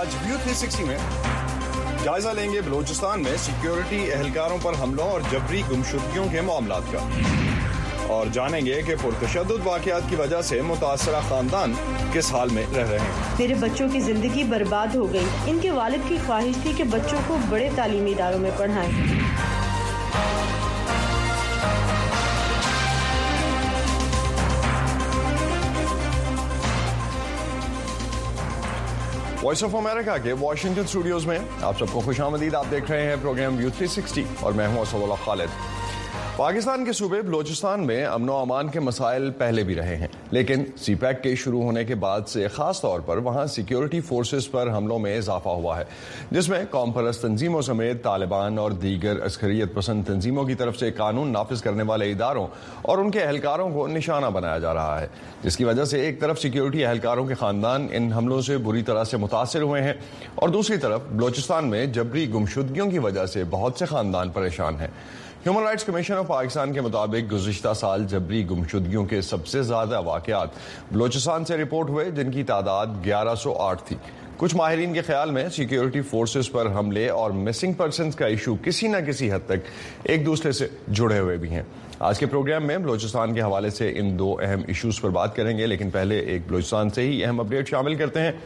आज व्यू 360 में जायजा लेंगे बलूचिस्तान में सिक्योरिटी एहलकारों पर हमलों और जबरी गुमशुदगियों के मामलात का, और जानेंगे कि पुरतशद्दुद वाक़यात की वजह से मुतासरा खानदान किस हाल में रह रहे हैं। मेरे बच्चों की जिंदगी बर्बाद हो गई। इनके वालिद की ख्वाहिश थी कि बच्चों को बड़े तालीमी इदारों में पढ़ाएं। वॉइस ऑफ अमेरिका के वाशिंगटन स्टूडियोज में आप सबको खुशामदीद। आप देख रहे हैं प्रोग्राम व्यू 360 और मैं हूं असदुल्लाह खालिद। पाकिस्तान के सूबे बलूचिस्तान में अमन व अमान के मसाइल पहले भी रहे हैं, लेकिन सीपैक के शुरू होने के बाद से खास तौर पर वहां सिक्योरिटी फोर्सेस पर हमलों में इजाफा हुआ है, जिसमें कौम परस्त तंजीमों समेत तालिबान और दीगर अस्करियत पसंद तंजीमों की तरफ से कानून नाफिज करने वाले इदारों और उनके एहलकारों को निशाना बनाया जा रहा है, जिसकी वजह से एक तरफ सिक्योरिटी एहलकारों के खानदान इन हमलों से बुरी तरह से मुतासिर हुए हैं और दूसरी तरफ बलूचिस्तान में जबरी गुमशुदगियों की वजह से बहुत से खानदान परेशान हैं। Human rights commission of Pakistan के मुताबिक गुज़िश्ता साल जबरी गुमशुदगियों के सबसे ज़्यादा वाक़यात बलूचिस्तान से रिपोर्ट हुए, जिनकी तादाद 1108 थी। कुछ माहिरीन के ख्याल में सिक्योरिटी फोर्सेस पर हमले और मिसिंग पर्सनस का इशू किसी न किसी हद तक एक दूसरे से जुड़े हुए भी हैं। आज के प्रोग्राम में बलूचिस्तान के हवाले से इन दो अहम इशूज़ पर बात करेंगे, लेकिन पहले एक बलूचिस्तान से ही अहम अपडेट शामिल करते हैं।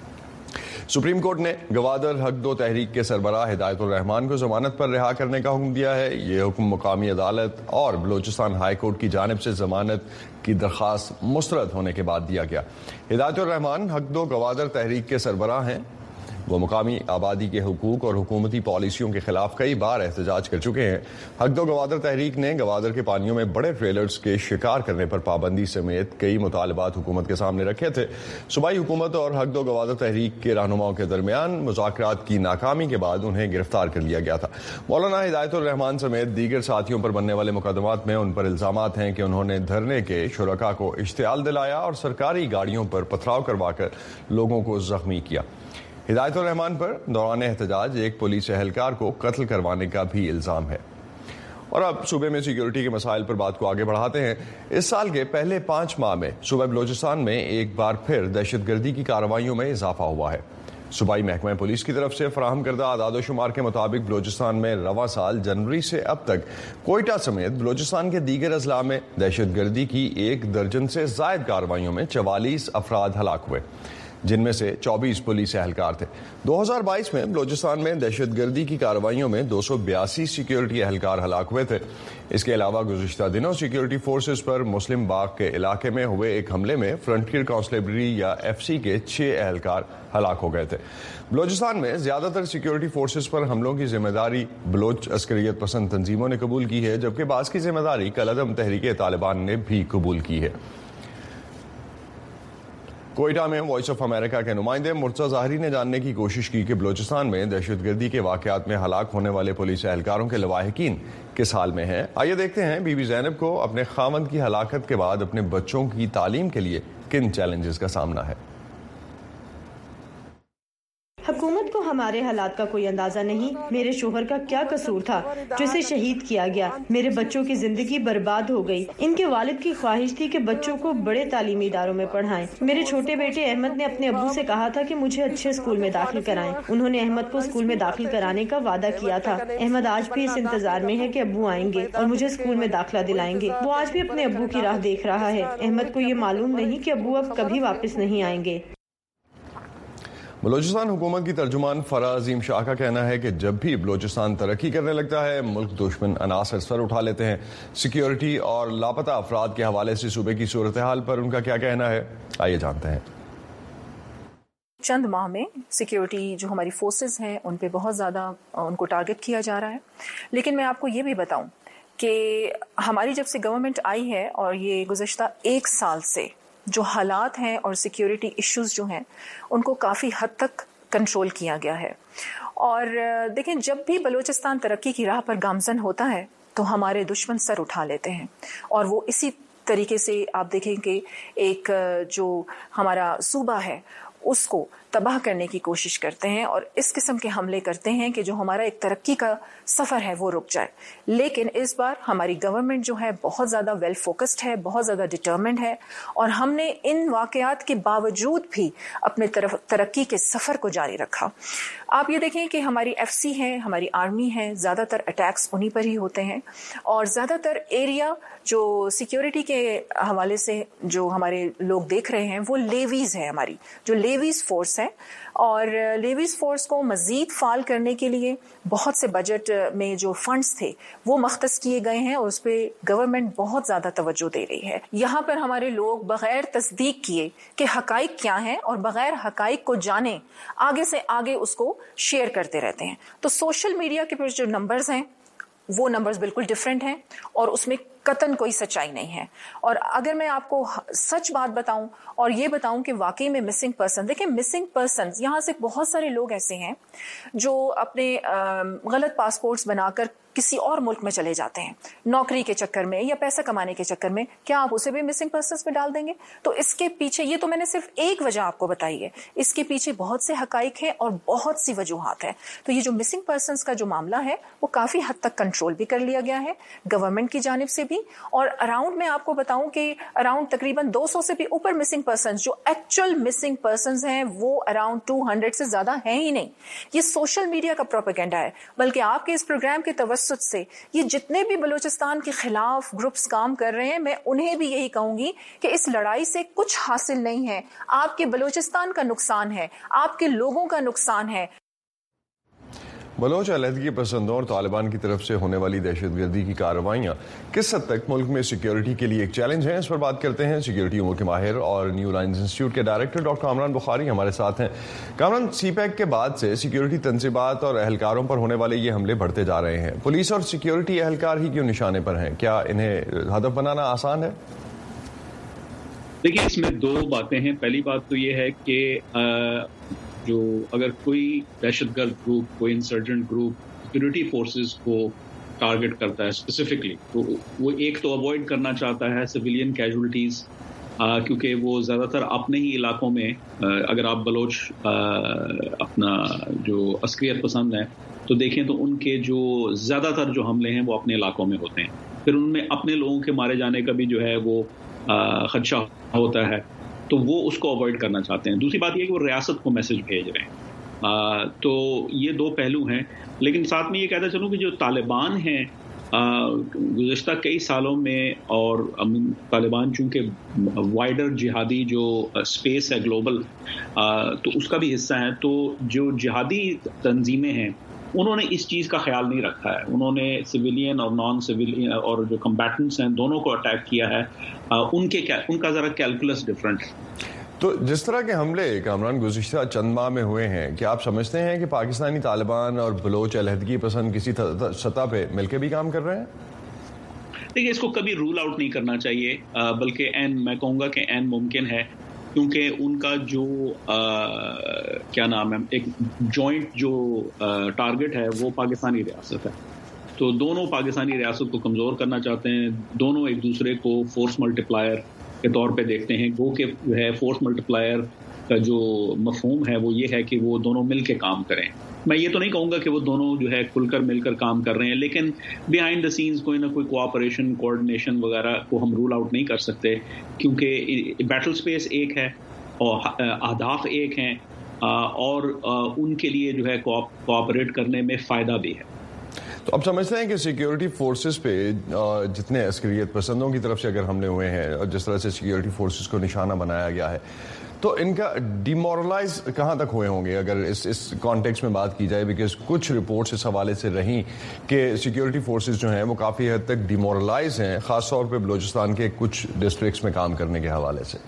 सुप्रीम कोर्ट ने गवादर हक दो तहरीक के सरबराह हिदायतुर रहमान को जमानत पर रिहा करने का हुक्म दिया है। ये हुक्म मुकामी अदालत और बलूचिस्तान हाई कोर्ट की जानिब से जमानत की दरख्वास्त मुस्तरद होने के बाद दिया गया। हिदायतुर रहमान हक दो गवादर तहरीक के सरबराह हैं। वो मुकामी आबादी के हुकूक और हुकूमती पॉलिसियों के खिलाफ कई बार एहतजाज कर चुके हैं। हक दो गवादर तहरीक ने गवादर के पानियों में बड़े ट्रेलर्स के शिकार करने पर पाबंदी समेत कई मुतालबात हुकूमत के सामने रखे थे। सूबाई हुकूमत और हक दो गवादर तहरीक के रहनुमाओं के दरमियान मुज़ाकरात की नाकामी के बाद उन्हें गिरफ्तार कर लिया गया था। मौलाना हिदायतुर रहमान समेत दीगर साथियों पर बनने वाले मुकदमात में उन पर इल्जामात हैं कि उन्होंने धरने के शुरका को इश्तियाल दिलाया और सरकारी गाड़ियों पर पथराव करवाकर लोगों को जख्मी किया। हिदायतुर रहमान पर दौरान एहतजाज एक पुलिस एहलकार को कत्ल करवाने का भी इल्जाम है। और अब सूबे में सिक्योरिटी के मसाइल पर बात को आगे बढ़ाते हैं। इस साल के पहले 5 माह में सूबे बलूचिस्तान में एक बार फिर दहशतगर्दी की कार्रवाइयों में इजाफा हुआ है। सूबाई महकमा पुलिस की तरफ से फराहम करदा आदादोशुमार के मुताबिक बलूचिस्तान में रवा साल जनवरी से अब तक कोयटा समेत बलूचिस्तान के दीगर अजला में दहशतगर्दी की 1 दर्जन से जायद कार्रवाइयों में 44 अफराद हलाक हुए, जिनमें से 24 पुलिस एहलकार थे। 2022 में बलूचिस्तान में दहशतगर्दी की कार्रवाइयों में 282 सिक्योरिटी एहलकार हलाक हुए थे। इसके अलावा गुज़िश्ता दिनों सिक्योरिटी फोर्सेस पर मुस्लिम बाग के इलाके में हुए एक हमले में फ्रंटियर कांस्टेबलरी या FC के 6 एहलकार हलाक हो गए थे। बलूचिस्तान में ज्यादातर सिक्योरिटी फोर्सेस पर हमलों की जिम्मेदारी बलोच अस्करियत पसंद तंजीमों ने कबूल की है, जबकि बाज़ की जिम्मेदारी कलअदम तहरीक तालिबान ने भी कबूल की है। कोयटा में वॉइस ऑफ अमेरिका के नुमाइंदे मुर्तज़ा ज़ाहरी ने जानने की कोशिश की कि बलूचिस्तान में दहशतगर्दी के वाक़यात में हलाक होने वाले पुलिस एहलकारों के लवाहिकीन किस हाल में हैं। आइए देखते हैं बीबी ज़ैनब को अपने खामद की हलाकत के बाद अपने बच्चों की तालीम के लिए किन चैलेंजेस का सामना है। हुकूमत को हमारे हालात का कोई अंदाजा नहीं। मेरे शोहर का क्या कसूर था जो इसे शहीद किया गया। मेरे बच्चों की जिंदगी बर्बाद हो गई। इनके वालिद की ख्वाहिश थी कि बच्चों को बड़े तालीमी इदारों में पढ़ाएं। मेरे छोटे बेटे अहमद ने अपने अब्बू से कहा था कि मुझे अच्छे स्कूल में दाखिल कराएं। उन्होंने अहमद को स्कूल में दाखिल कराने का वादा किया था। अहमद आज भी इस इंतजार में है कि अब्बू आएंगे और मुझे स्कूल में दाखिला दिलाएंगे। वो आज भी अपने अब्बू की राह देख रहा है। अहमद को ये मालूम नहीं कि अब्बू अब कभी वापस नहीं आएंगे। बलूचिस्तान हुकूमत की तर्जुमान फरा अजीम शाह का कहना है कि जब भी बलूचिस्तान तरक्की करने लगता है, मुल्क दुश्मन अनासर सर उठा लेते हैं। सिक्योरिटी और लापता अफराद के हवाले से सूबे की सूरत हाल पर उनका क्या कहना है, आइए जानते हैं। चंद माह में सिक्योरिटी जो हमारी फोर्सेस हैं उन पे बहुत ज़्यादा उनको टारगेट किया जा रहा है। लेकिन मैं आपको ये भी बताऊं कि हमारी जब से गवर्नमेंट आई है और ये गुज़श्ता 1 साल से जो हालात हैं और सिक्योरिटी इश्यूज जो हैं उनको काफ़ी हद तक कंट्रोल किया गया है। और देखें, जब भी बलूचिस्तान तरक्की की राह पर गामजन होता है तो हमारे दुश्मन सर उठा लेते हैं। और वो इसी तरीके से आप देखें कि एक जो हमारा सूबा है उसको तबाह करने की कोशिश करते हैं और इस किस्म के हमले करते हैं कि जो हमारा एक तरक्की का सफ़र है वो रुक जाए। लेकिन इस बार हमारी गवर्नमेंट जो है बहुत ज़्यादा वेल फोकस्ड है, बहुत ज़्यादा डिटर्मिन्ड है और हमने इन वाक़यात के बावजूद भी अपने तरफ तरक्की के सफ़र को जारी रखा। आप ये देखें कि हमारी FC है, हमारी आर्मी है, ज़्यादातर अटैक्स उन्हीं पर ही होते हैं और ज़्यादातर एरिया जो सिक्योरिटी के हवाले से जो हमारे लोग देख रहे हैं वो लेवीज़ है, हमारी जो लेवीज़ फोर्स है और लेवीज़ फोर्स को मज़ीद फाल करने के लिए बहुत से बजट में जो फंड्स थे वो मख्तस किए गए हैं और उस पर गवर्नमेंट बहुत ज़्यादा तवज्जो दे रही है। यहाँ पर हमारे लोग बग़ैर तस्दीक किए कि हक़ाइक़ क्या हैं और बग़ैर हक़ाइक़ को जाने आगे से आगे उसको शेयर करते रहते हैं। तो सोशल मीडिया के पर जो नंबर्स हैं वो नंबर्स बिल्कुल डिफरेंट हैं और उसमें कतन कोई सच्चाई नहीं है। और अगर मैं आपको सच बात बताऊं और ये बताऊं कि वाकई में मिसिंग पर्सन, देखिए मिसिंग पर्सन यहाँ से बहुत सारे लोग ऐसे हैं जो अपने गलत पासपोर्ट्स बनाकर किसी और मुल्क में चले जाते हैं नौकरी के चक्कर में या पैसा कमाने के चक्कर में। क्या आप उसे भी मिसिंग पर्सन्स में डाल देंगे? तो इसके पीछे, ये तो मैंने सिर्फ एक वजह आपको बताई है, इसके पीछे बहुत से हकाइक हैं और बहुत सी वजूहात हैं। तो ये जो मिसिंग पर्सन्स का जो मामला है वो काफी हद तक कंट्रोल भी कर लिया गया है गवर्नमेंट की जानिब से भी। और अराउंड मैं आपको बताऊं कि अराउंड तकरीबन 200 से भी ऊपर मिसिंग पर्सन्स, जो एक्चुअल मिसिंग पर्सन्स हैं वो अराउंड 200 से ज्यादा हैं ही नहीं। ये सोशल मीडिया का प्रोपेगेंडा है, बल्कि आपके इस प्रोग्राम के तवज्जुह से ये जितने भी बलूचिस्तान के खिलाफ ग्रुप्स काम कर रहे हैं, मैं उन्हें भी यही कहूंगी कि इस लड़ाई से कुछ हासिल नहीं है। आपके बलूचिस्तान का नुकसान है, आपके लोगों का नुकसान है। बलोच अलहदगी पसंदों और तालिबान की तरफ से होने वाली दहशतगर्दी की कार्रवाइयाँ किस हद तक मुल्क में सिक्योरिटी के लिए एक चैलेंज हैं, इस पर बात करते हैं सिक्योरिटी उमूर के माहिर और न्यू लाइन्स इंस्टीट्यूट के डायरेक्टर डॉक्टर कामरान बुखारी हमारे साथ हैं। कामरान, CPEC के बाद से सिक्योरिटी तंजीबात और एहलकारों पर होने वाले ये हमले बढ़ते जा रहे हैं। पुलिस और सिक्योरिटी एहलकार ही क्यों निशाने पर हैं? क्या इन्हें हदफ बनाना आसान है? देखिए, इसमें दो बातें हैं। पहली बात तो ये है कि जो अगर कोई दहशतगर्द ग्रुप, कोई इंसर्जेंट ग्रुप सिक्योरिटी फोर्सेस को टारगेट करता है स्पेसिफिकली, तो वो एक तो अवॉइड करना चाहता है सिविलियन कैजुअलिटीज़, क्योंकि वो ज़्यादातर अपने ही इलाकों में, अगर आप बलोच अपना जो अस्करियत पसंद है तो देखें तो उनके जो ज़्यादातर जो हमले हैं वो अपने इलाकों में होते हैं। फिर उनमें अपने लोगों के मारे जाने का भी जो है वो खदशा होता है, तो वो उसको अवॉइड करना चाहते हैं। दूसरी बात ये कि वो रियासत को मैसेज भेज रहे हैं। तो ये दो पहलू हैं। लेकिन साथ में ये कहता चलूँ कि जो तालिबान हैं गुज़श्ता कई सालों में, और तालिबान चूँकि वाइडर जिहादी जो स्पेस है ग्लोबल, तो उसका भी हिस्सा है, तो जो जिहादी तंजीमें हैं उन्होंने इस चीज़ का ख्याल नहीं रखा है। उन्होंने सिविलियन और नॉन सिविलियन और जो कम्बैटेंट्स हैं दोनों को अटैक किया है। उनका ज़रा कैलकुलस डिफरेंट है। तो जिस तरह के हमले कामरान गुज़िश्ता चंद माह में हुए हैं, क्या आप समझते हैं कि पाकिस्तानी तालिबान और बलोच अलहदगी पसंद किसी सतह पे मिलकर भी काम कर रहे हैं? देखिए, इसको कभी रूल आउट नहीं करना चाहिए, बल्कि मैं कहूँगा कि एन मुमकिन है, क्योंकि उनका जो क्या नाम है, एक जॉइंट जो टारगेट है वो पाकिस्तानी रियासत है। तो दोनों पाकिस्तानी रियासत को कमज़ोर करना चाहते हैं, दोनों एक दूसरे को फोर्स मल्टीप्लायर के तौर पे देखते हैं। गो के जो है फोर्स मल्टीप्लायर का जो मफहूम है वो ये है कि वो दोनों मिल के काम करें। मैं ये तो नहीं कहूँगा कि वो दोनों जो है खुलकर मिलकर काम कर रहे हैं, लेकिन बिहाइंड द सीन्स कोई ना कोई कोऑपरेशन, कोऑर्डिनेशन वगैरह को हम रूल आउट नहीं कर सकते, क्योंकि बैटल स्पेस एक है और अहदाफ एक हैं, और उनके लिए जो है कोऑपरेट करने में फ़ायदा भी है। तो अब समझते हैं कि सिक्योरिटी फोर्सेस पे जितने अस्करियत पसंदों की तरफ से अगर हमले हुए हैं और जिस तरह से सिक्योरिटी फोर्सेस को निशाना बनाया गया है, तो इनका डिमोरलाइज कहाँ तक हुए होंगे अगर इस कॉन्टेक्स्ट में बात की जाए? बिकॉज कुछ रिपोर्ट्स इस हवाले से रहीं कि सिक्योरिटी फोर्सेस जो हैं वो काफ़ी हद तक डिमोरलाइज हैं, ख़ासतौर पे बलूचिस्तान के कुछ डिस्ट्रिक्ट्स में काम करने के हवाले से।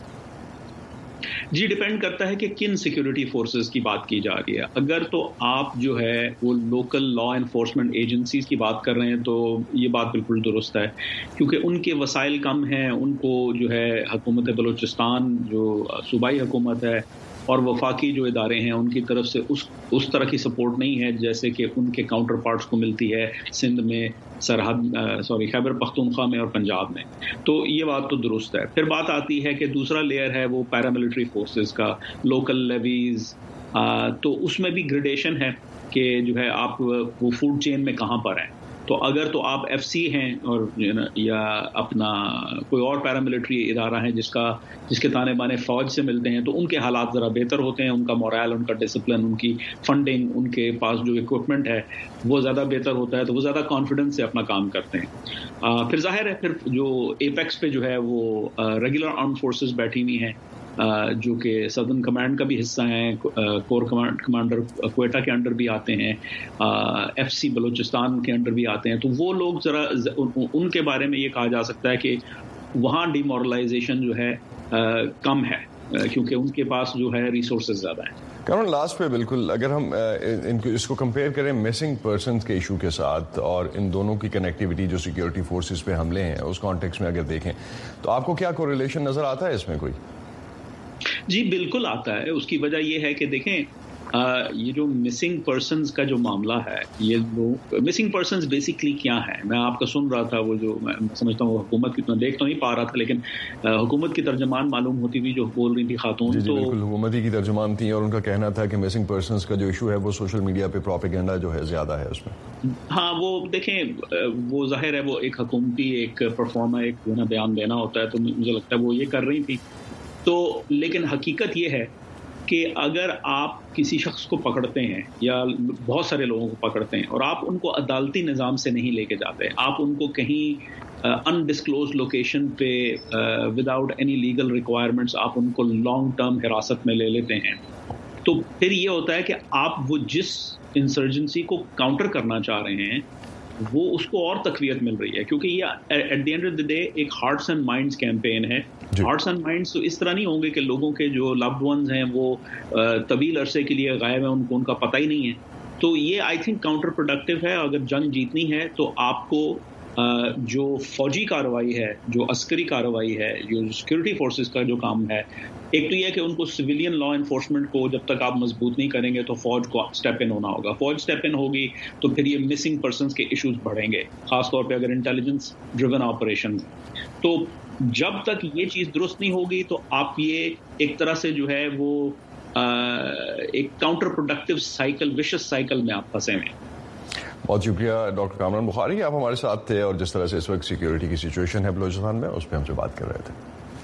जी, डिपेंड करता है कि किन सिक्योरिटी फोर्सेस की बात की जा रही है। अगर तो आप जो है वो लोकल लॉ एनफोर्समेंट एजेंसीज की बात कर रहे हैं तो ये बात बिल्कुल दुरुस्त है, क्योंकि उनके वसाइल कम हैं। उनको जो है हुकूमत बलूचिस्तान जो सूबाई हुकूमत है और वफाकी जो इदारे हैं उनकी तरफ से उस तरह की सपोर्ट नहीं है जैसे कि उनके काउंटर पार्ट्स को मिलती है सिंध में, खैबर पख्तूनख्वा में और पंजाब में। तो ये बात तो दुरुस्त है। फिर बात आती है कि दूसरा लेयर है वो पैरामिलिट्री फोर्सेस का, लोकल लेवीज, تو اس میں بھی گریڈیشن ہے کہ جو ہے آپ وہ فوڈ چین میں کہاں پر ہیں. تو اگر تو آپ ایف سی ہیں اور یا اپنا کوئی اور پیراملٹری ادارہ ہے جس کے تانے بانے فوج سے ملتے ہیں، تو ان کے حالات ذرا بہتر ہوتے ہیں. ان کا مورائل، ان کا ڈسپلن، ان کی فنڈنگ، ان کے پاس جو اکوپمنٹ ہے وہ زیادہ بہتر ہوتا ہے، تو وہ زیادہ کانفیڈنس سے اپنا کام کرتے ہیں. پھر ظاہر ہے پھر جو ایپیکس پہ جو ہے وہ ریگولر آرمڈ فورسز بیٹھی ہوئی ہیں جو کہ سدرن کمانڈ کا بھی حصہ ہیں. کور کمانڈر کوئٹہ کے انڈر بھی آتے ہیں، ایف سی بلوچستان کے انڈر بھی آتے ہیں. تو وہ لوگ ذرا ان کے بارے میں یہ کہا جا سکتا ہے کہ وہاں ڈی مورلائزیشن جو ہے کم ہے، کیونکہ ان کے پاس جو ہے ریسورسز زیادہ ہیں. کامران لاسٹ پہ بالکل اگر ہم اس کو کمپیئر کریں مسنگ پرسنز کے ایشو کے ساتھ اور ان دونوں کی کنیکٹیوٹی جو سیکیورٹی فورسز پہ حملے ہیں اس کانٹیکس میں اگر دیکھیں تو آپ کو کیا کوریلیشن نظر آتا ہے اس میں کوئی؟ جی بالکل آتا ہے. اس کی وجہ یہ ہے کہ دیکھیں یہ جو مسنگ پرسنز کا جو معاملہ ہے، یہ مسنگ پرسنز بیسیکلی کیا ہے، میں آپ کا سن رہا تھا، وہ جو میں سمجھتا ہوں حکومت کی دیکھ تو نہیں پا رہا تھا، لیکن حکومت کی ترجمان معلوم ہوتی ہوئی جو بول رہی تھی خاتون. جی بالکل حکومتی کی ترجمان تھی اور ان کا کہنا تھا کہ مسنگ پرسنز کا جو ایشو ہے وہ سوشل میڈیا پہ پروپیگنڈا جو ہے زیادہ ہے اس میں. ہاں وہ دیکھیں وہ ظاہر ہے وہ ایک حکومتی ایک پرفارما ایک بیان دینا ہوتا ہے، تو مجھے لگتا ہے وہ یہ کر رہی تھی. تو لیکن حقیقت یہ ہے کہ اگر آپ کسی شخص کو پکڑتے ہیں یا بہت سارے لوگوں کو پکڑتے ہیں اور آپ ان کو عدالتی نظام سے نہیں لے کے جاتے، آپ ان کو کہیں انڈسکلوز لوکیشن پہ وداؤٹ اینی لیگل ریکوائرمنٹس آپ ان کو لانگ ٹرم حراست میں لے لیتے ہیں، تو پھر یہ ہوتا ہے کہ آپ وہ جس انسرجنسی کو کاؤنٹر کرنا چاہ رہے ہیں وہ اس کو اور تقویت مل رہی ہے. کیونکہ یہ ایٹ دی اینڈ آف دی ڈے ایک ہارٹس اینڈ مائنڈس کیمپین ہے. ہارٹس اینڈ مائنڈس تو اس طرح نہیں ہوں گے کہ لوگوں کے جو لوڈ ونز ہیں وہ طویل عرصے کے لیے غائب ہیں، ان کا پتہ ہی نہیں ہے. تو یہ آئی تھنک کاؤنٹر پروڈکٹیو ہے. اگر جنگ جیتنی ہے تو آپ کو جو فوجی کارروائی ہے، جو عسکری کارروائی ہے، جو سیکورٹی فورسز کا جو کام ہے، ایک تو یہ کہ ان کو سویلین لا انفورسمنٹ کو جب تک آپ مضبوط نہیں کریں گے تو فوج کو اسٹیپ ان ہونا ہوگا. فوج اسٹیپ ان ہوگی تو پھر یہ مسنگ پرسنز کے ایشوز بڑھیں گے، خاص طور پہ اگر انٹیلیجنس ڈریون آپریشن. تو جب تک یہ چیز درست نہیں ہوگی تو آپ یہ ایک طرح سے جو ہے وہ ایک کاؤنٹر پروڈکٹیو سائیکل، وشس سائیکل میں آپ پھنسے ہوئے. بہت شکریہ ڈاکٹر کامران بخاری، آپ ہمارے ساتھ تھے اور جس طرح سے اس وقت سیکیورٹی کی سچویشن ہے بلوچستان میں اس پہ ہم سے بات کر رہے تھے.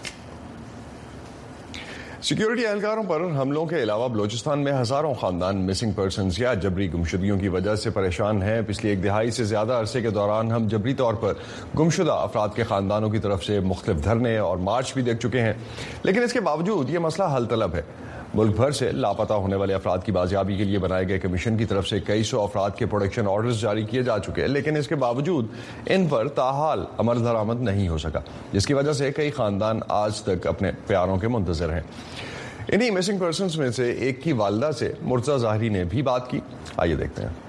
سیکیورٹی اہلکاروں پر حملوں کے علاوہ بلوچستان میں ہزاروں خاندان مسنگ پرسنز یا جبری گمشدگیوں کی وجہ سے پریشان ہیں. پچھلی ایک دہائی سے زیادہ عرصے کے دوران ہم جبری طور پر گمشدہ افراد کے خاندانوں کی طرف سے مختلف دھرنے اور مارچ بھی دیکھ چکے ہیں، لیکن اس کے باوجود یہ مسئلہ حل طلب ہے. ملک بھر سے لاپتہ ہونے والے افراد کی بازیابی کے لیے بنائے گئے کمیشن کی طرف سے کئی سو افراد کے پروٹیکشن آرڈرز جاری کیے جا چکے ہیں، لیکن اس کے باوجود ان پر تاحال عمل درآمد نہیں ہو سکا، جس کی وجہ سے کئی خاندان آج تک اپنے پیاروں کے منتظر ہیں. انہی مسنگ پرسنز میں سے ایک کی والدہ سے مرتضی ظاہری نے بھی بات کی. آئیے دیکھتے ہیں.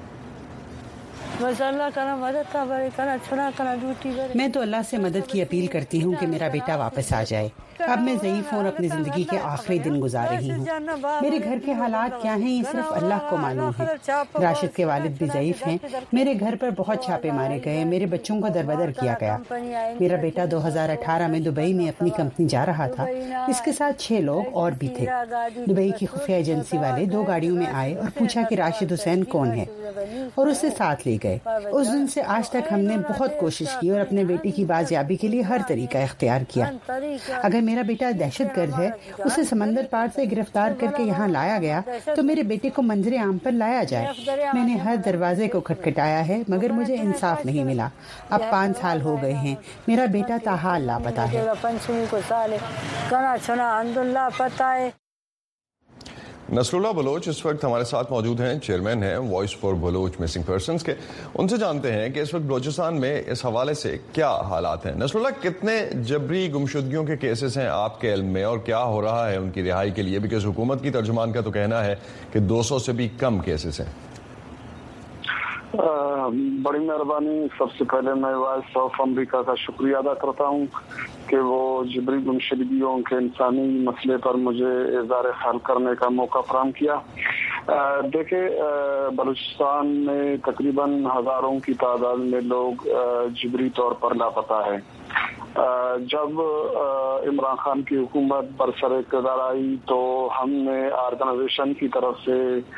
میں تو اللہ سے مدد کی اپیل کرتی ہوں کہ میرا بیٹا واپس آ جائے. اب میں ضعیف ہوں اور اپنی زندگی کے آخری دن گزار رہی ہوں. میرے گھر کے حالات کیا ہیں یہ صرف اللہ کو معلوم ہے. راشد کے والد بھی ضعیف ہیں. میرے گھر پر بہت چھاپے مارے گئے، میرے بچوں کو دربدر کیا گیا. میرا بیٹا 2018 میں دبئی میں اپنی کمپنی جا رہا تھا، اس کے ساتھ 6 لوگ اور بھی تھے. دبئی کی خفیہ ایجنسی والے 2 گاڑیوں میں آئے اور پوچھا کہ راشد حسین کون ہے اور اسے ساتھ لے گئے. اس دن سے آج تک ہم نے بہت کوشش کی اور اپنے بیٹے کی بازیابی کے لیے ہر طریقہ اختیار کیا. اگر میرا بیٹا دہشت گرد ہے، اسے سمندر پار سے گرفتار کر کے یہاں لایا گیا تو میرے بیٹے کو منظر عام پر لایا جائے. میں نے ہر دروازے کو کھٹکھٹایا ہے مگر مجھے انصاف نہیں ملا. اب 5 سال ہو گئے ہیں، میرا بیٹا تاحال لاپتہ ہے. نصر اللہ بلوچ اس وقت ہمارے ساتھ موجود ہیں، چیئرمین ہیں وائس فار بلوچ مسنگ پرسنز کے. ان سے جانتے ہیں کہ اس وقت بلوچستان میں اس حوالے سے کیا حالات ہیں. نصر اللہ، کتنے جبری گمشدگیوں کے کیسز ہیں آپ کے علم میں اور کیا ہو رہا ہے ان کی رہائی کے لیے؟ بیکاز حکومت کی ترجمان کا تو کہنا ہے کہ 200 سے بھی کم کیسز ہیں. بڑی مہربانی. سب سے پہلے میں وائس آف امریکہ کا شکریہ ادا کرتا ہوں کہ وہ جبری گمشدگیوں کے انسانی مسئلے پر مجھے اظہار خیال کرنے کا موقع فراہم کیا. دیکھیں، بلوچستان میں تقریباً ہزاروں کی تعداد میں لوگ جبری طور پر لاپتہ ہیں. جب عمران خان کی حکومت برسر اقتدار آئی تو ہم نے آرگنائزیشن کی طرف سے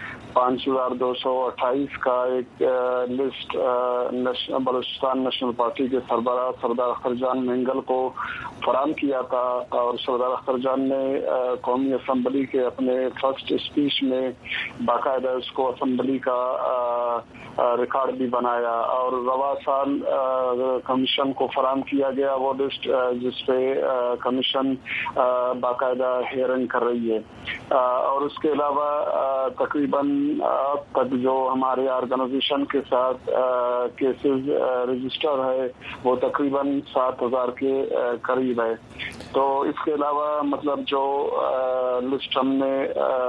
5228 کا ایک لسٹ بلوچستان نیشنل پارٹی کے سربراہ سردار اختر جان مینگل کو فراہم کیا تھا، اور سردار اختر جان نے قومی اسمبلی کے اپنے فرسٹ اسپیچ میں باقاعدہ اس کو اسمبلی کا ریکارڈ بھی بنایا، اور رواں سال کمیشن کو فراہم کیا گیا وہ لسٹ جس پہ کمیشن باقاعدہ ہیئرنگ کر رہی ہے، اور اس کے علاوہ تقریباً اب تک جو ہمارے آرگنائزیشن کے ساتھ کیسز رجسٹر ہے وہ تقریباً 7000 کے قریب ہے۔ تو اس کے علاوہ مطلب جو لسٹ ہم نے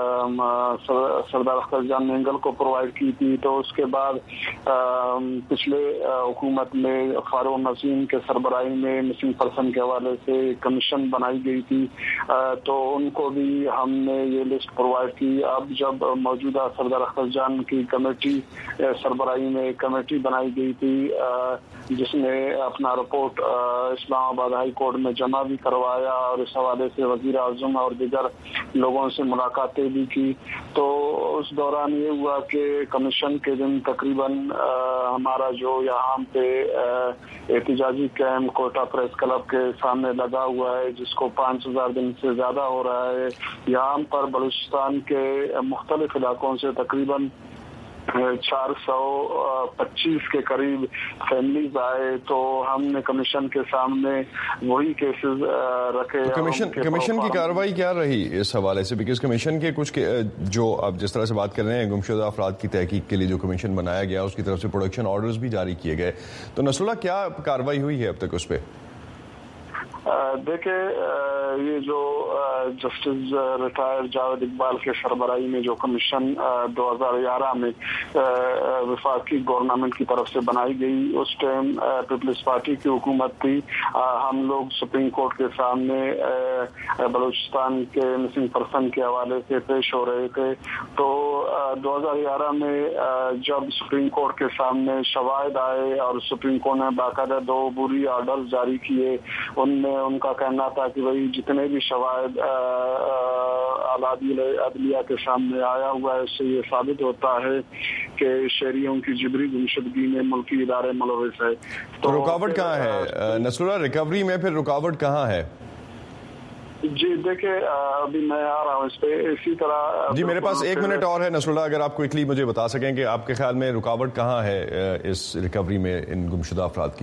سردار اختر جان مینگل کو پرووائڈ کی تھی، تو اس کے بعد پچھلے حکومت میں فاروق نسیم کے سربراہی میں مسنگ پرسن کے حوالے سے کمیشن بنائی گئی تھی، تو ان کو بھی ہم نے یہ لسٹ پرووائڈ کی۔ اب جب موجودہ سردار اختر جان کی کمیٹی سربراہی میں کمیٹی بنائی گئی تھی جس نے اپنا رپورٹ اسلام آباد ہائی کورٹ میں جمع بھی کروایا، اور اس حوالے سے وزیر اعظم اور دیگر لوگوں سے ملاقاتیں بھی کی، تو اس دوران یہ ہوا کہ کمیشن کے دن تقریباً ہمارا جو یہاں پہ احتجاجی کیمپ کوٹا پریس کلب کے سامنے لگا ہوا ہے جس کو 5000 دن سے زیادہ ہو رہا ہے، یہاں پر بلوچستان کے مختلف علاقوں سے تقریباً 425 کے قریب فیملیز آئے، تو ہم نے کمیشن کے سامنے وہی کیسز رکھے۔ کمیشن کی کارروائی کیا رہی اس حوالے سے؟ بیکاز کمیشن کے کچھ جو آپ جس طرح سے بات کر رہے ہیں گمشدہ افراد کی تحقیق کے لیے جو کمیشن بنایا گیا اس کی طرف سے پروڈکشن آرڈرز بھی جاری کیے گئے، تو نصر اللہ کیا کارروائی ہوئی ہے اب تک اس پہ؟ دیکھیں یہ جو جسٹس ریٹائرڈ جاوید اقبال کے سربراہی میں جو کمیشن 2011 میں وفاقی گورنمنٹ کی طرف سے بنائی گئی، اس ٹائم پیپلز پارٹی کی حکومت تھی، ہم لوگ سپریم کورٹ کے سامنے بلوچستان کے مسنگ پرسن کے حوالے سے پیش ہو رہے تھے، تو 2011 میں جب سپریم کورٹ کے سامنے شواہد آئے اور سپریم کورٹ نے باقاعدہ 2 عبوری آرڈرز جاری کیے، ان میں ان کا کہنا تھا کہ بھائی جتنے بھی شواہد عدلیہ کے سامنے آیا ہوا ہے اس سے یہ ثابت ہوتا ہے کہ شہریوں کی جبری گمشدگی میں ملکی ادارے ملوث ہے۔ تو رکاوٹ کہاں ہے نصر اللہ؟ ریکوری میں پھر رکاوٹ کہاں ہے؟ جی دیکھیں ابھی میں آ رہا ہوں اس پہ، اسی طرح جی میرے پاس 1 منٹ اور ہے نصر اللہ، اگر آپ کوئکلی مجھے بتا سکیں کہ آپ کے خیال میں رکاوٹ کہاں ہے اس ریکوری میں ان گمشدہ افراد کی؟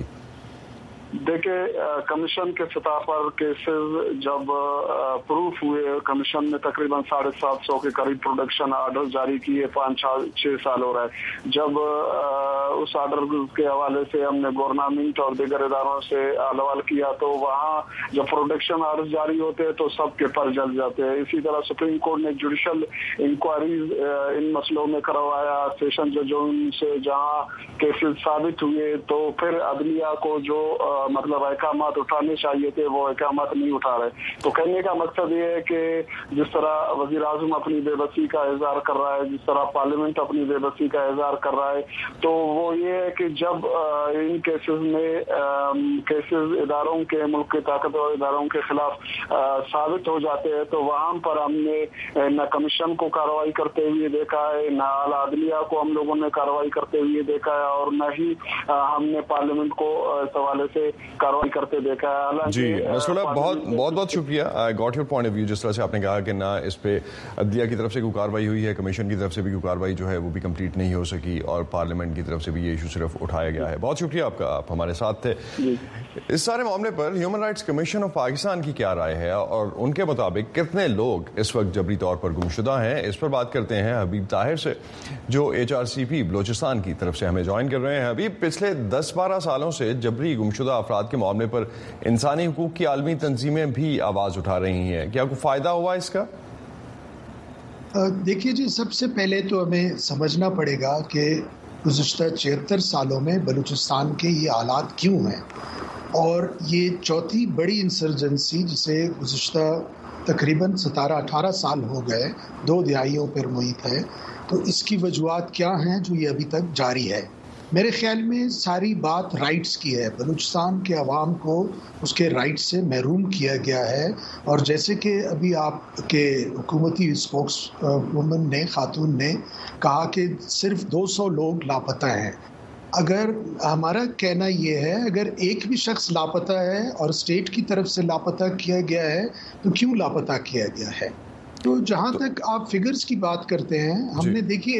دیکھیں کمیشن کے سطح پر کیسز جب پروف ہوئے، کمیشن نے تقریباً 750 کے قریب پروڈکشن آرڈر جاری کیے، 5-6 سال ہو رہا ہے۔ جب اس آرڈر کے حوالے سے ہم نے گورنمنٹ اور دیگر اداروں سے سوال کیا تو وہاں جب پروڈکشن آرڈر جاری ہوتے ہیں تو سب کے پر جل جاتے ہیں۔ اسی طرح سپریم کورٹ نے جوڈیشل انکوائریز ان مسئلوں میں کروایا سیشن ججوں سے، جہاں کیسز ثابت ہوئے تو پھر عدلیہ کو جو مطلب احکامات اٹھانے چاہیے تھے وہ احکامات نہیں اٹھا رہے۔ تو کہنے کا مقصد یہ ہے کہ جس طرح وزیر اعظم اپنی بے بسی کا اظہار کر رہا ہے، جس طرح پارلیمنٹ اپنی بے بسی کا اظہار کر رہا ہے، تو وہ یہ ہے کہ جب ان کیسز میں کیسز اداروں کے ملک کے طاقتور اداروں کے خلاف ثابت ہو جاتے ہیں تو وہاں پر ہم نے نہ کمیشن کو کارروائی کرتے ہوئے دیکھا ہے، نہ اعلیٰ عدلیہ کو ہم لوگوں نے کارروائی کرتے ہوئے دیکھا ہے، اور نہ ہی ہم نے پارلیمنٹ کو اس حوالے سے کارروائی کرتے دیکھا ہے۔ جی نصر اللہ بہت شکریہ، آئی گاٹ یور پوائنٹ آف ویو۔ جس طرح سے آپ نے کہا کہ نہ اس پہ عدلیہ کی طرف سے کوئی کارروائی ہوئی ہے، کمیشن کی طرف سے بھی کوئی کارروائی جو ہے وہ بھی کمپلیٹ نہیں ہو سکی، اور پارلیمنٹ کی طرف سے بھی یہ ایشو صرف اٹھایا گیا ہے۔ بہت شکریہ آپ کا، آپ ہمارے ساتھ تھے۔ اس سارے معاملے پر ہیومن رائٹس کمیشن آف پاکستان کی کیا رائے ہے اور ان کے مطابق کتنے لوگ اس وقت جبری طور پر گمشدہ ہیں، اس پر بات کرتے ہیں حبیب طاہر سے جو HRCP بلوچستان کی طرف سے ہمیں جوائن کر رہے ہیں۔ حبیب، پچھلے 10-12 سالوں سے جبری گمشدہ افراد کے معاملے پر انسانی حقوق کی عالمی تنظیمیں بھی آواز اٹھا رہی ہیں، کیا کوئی فائدہ ہوا اس کا؟ دیکھیے جی، سب سے پہلے تو ہمیں سمجھنا پڑے گا کہ گزشتہ 76 سالوں میں بلوچستان کے یہ حالات کیوں ہیں، اور یہ چوتھی بڑی انسرجنسی جسے گزشتہ تقریباً 17-18 سال ہو گئے، 2 دہائیوں پر محیط ہے، تو اس کی وجوہات کیا ہیں جو یہ ابھی تک جاری ہے۔ میرے خیال میں ساری بات رائٹس کی ہے. بلوچستان کے عوام کو اس کے رائٹ سے محروم کیا گیا ہے، اور جیسے کہ ابھی آپ کے حکومتی اسپوکس وومن نے، خاتون نے کہا کہ صرف 200 لوگ لاپتہ ہیں. اگر ہمارا کہنا یہ ہے اگر ایک بھی شخص لاپتہ ہے اور اسٹیٹ کی طرف سے لاپتہ کیا گیا ہے تو کیوں لاپتہ کیا گیا ہے؟ تو جہاں تک آپ فگرز کی بات کرتے ہیں، ہم نے دیکھیے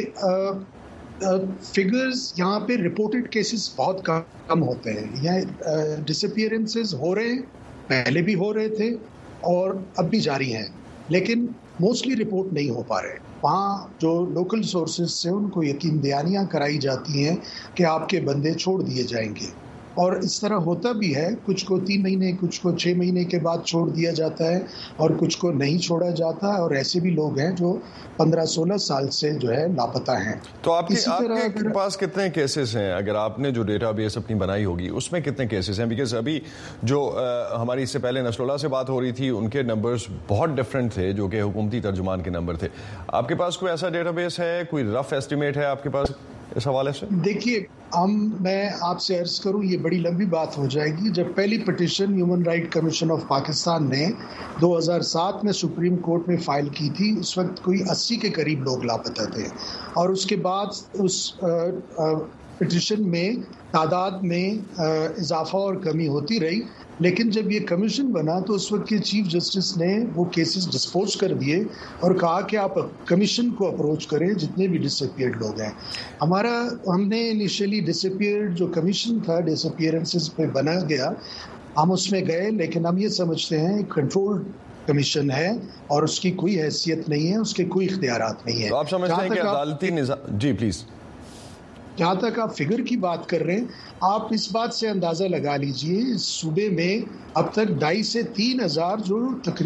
فگرز یہاں پہ رپورٹڈ کیسز بہت کم ہوتے ہیں. یہاں ڈس اپیئرنسز ہو رہے ہیں، پہلے بھی ہو رہے تھے اور اب بھی جاری ہیں، لیکن موسٹلی رپورٹ نہیں ہو پا رہے. وہاں جو لوکل سورسز سے ان کو یقین دہانیاں کرائی جاتی ہیں کہ آپ کے بندے چھوڑ دیے جائیں گے، اور اس طرح ہوتا بھی ہے. کچھ کو 3 مہینے، کچھ کو 6 مہینے کے بعد چھوڑ دیا جاتا ہے، اور کچھ کو نہیں چھوڑا جاتا، اور ایسے بھی لوگ ہیں جو 15-16 سال سے جو ہے لاپتہ ہیں. تو آپ کے پاس کتنے کیسز ہیں؟ اگر آپ نے جو ڈیٹا بیس اپنی بنائی ہوگی اس میں کتنے کیسز ہیں؟ بیکاز ابھی جو ہماری اس سے پہلے نصر اللہ سے بات ہو رہی تھی، ان کے نمبرز بہت ڈفرینٹ تھے جو کہ حکومتی ترجمان کے نمبر تھے. آپ کے پاس کوئی ایسا ڈیٹا بیس ہے، کوئی رف ایسٹیمیٹ ہے آپ کے پاس اس حوالے سے؟ دیکھیے، میں آپ سے عرض کروں، یہ بڑی لمبی بات ہو جائے گی. جب پہلی پٹیشن ہیومن رائٹ کمیشن آف پاکستان نے 2007 میں سپریم کورٹ میں فائل کی تھی، اس وقت کوئی 80 کے قریب لوگ لاپتہ تھے، اور اس کے بعد اس پٹیشن میں تعداد میں اضافہ اور کمی ہوتی رہی. لیکن جب یہ کمیشن بنا تو اس وقت کے چیف جسٹس نے وہ کیسز ڈسپوز کر دیے اور کہا کہ آپ کمیشن کو اپروچ کریں جتنے بھی ڈس اپیئرڈ لوگ ہیں. ہم نے انیشلی ڈس اپیئرڈ جو کمیشن تھا ڈس اپیئرنسز پہ بنا گیا، ہم اس میں گئے، لیکن ہم یہ سمجھتے ہیں کنٹرول کمیشن ہے اور اس کی کوئی حیثیت نہیں ہے، اس کے کوئی اختیارات نہیں ہیں. تو آپ سمجھتے ہیں کہ عدالتی نظام، جی پلیز. جہاں تک آپ فگر کی بات کر رہے ہیں، آپ اس بات سے اندازہ لگا لیجئے اس صوبے میں اب تک 2,500 سے 3,000 جو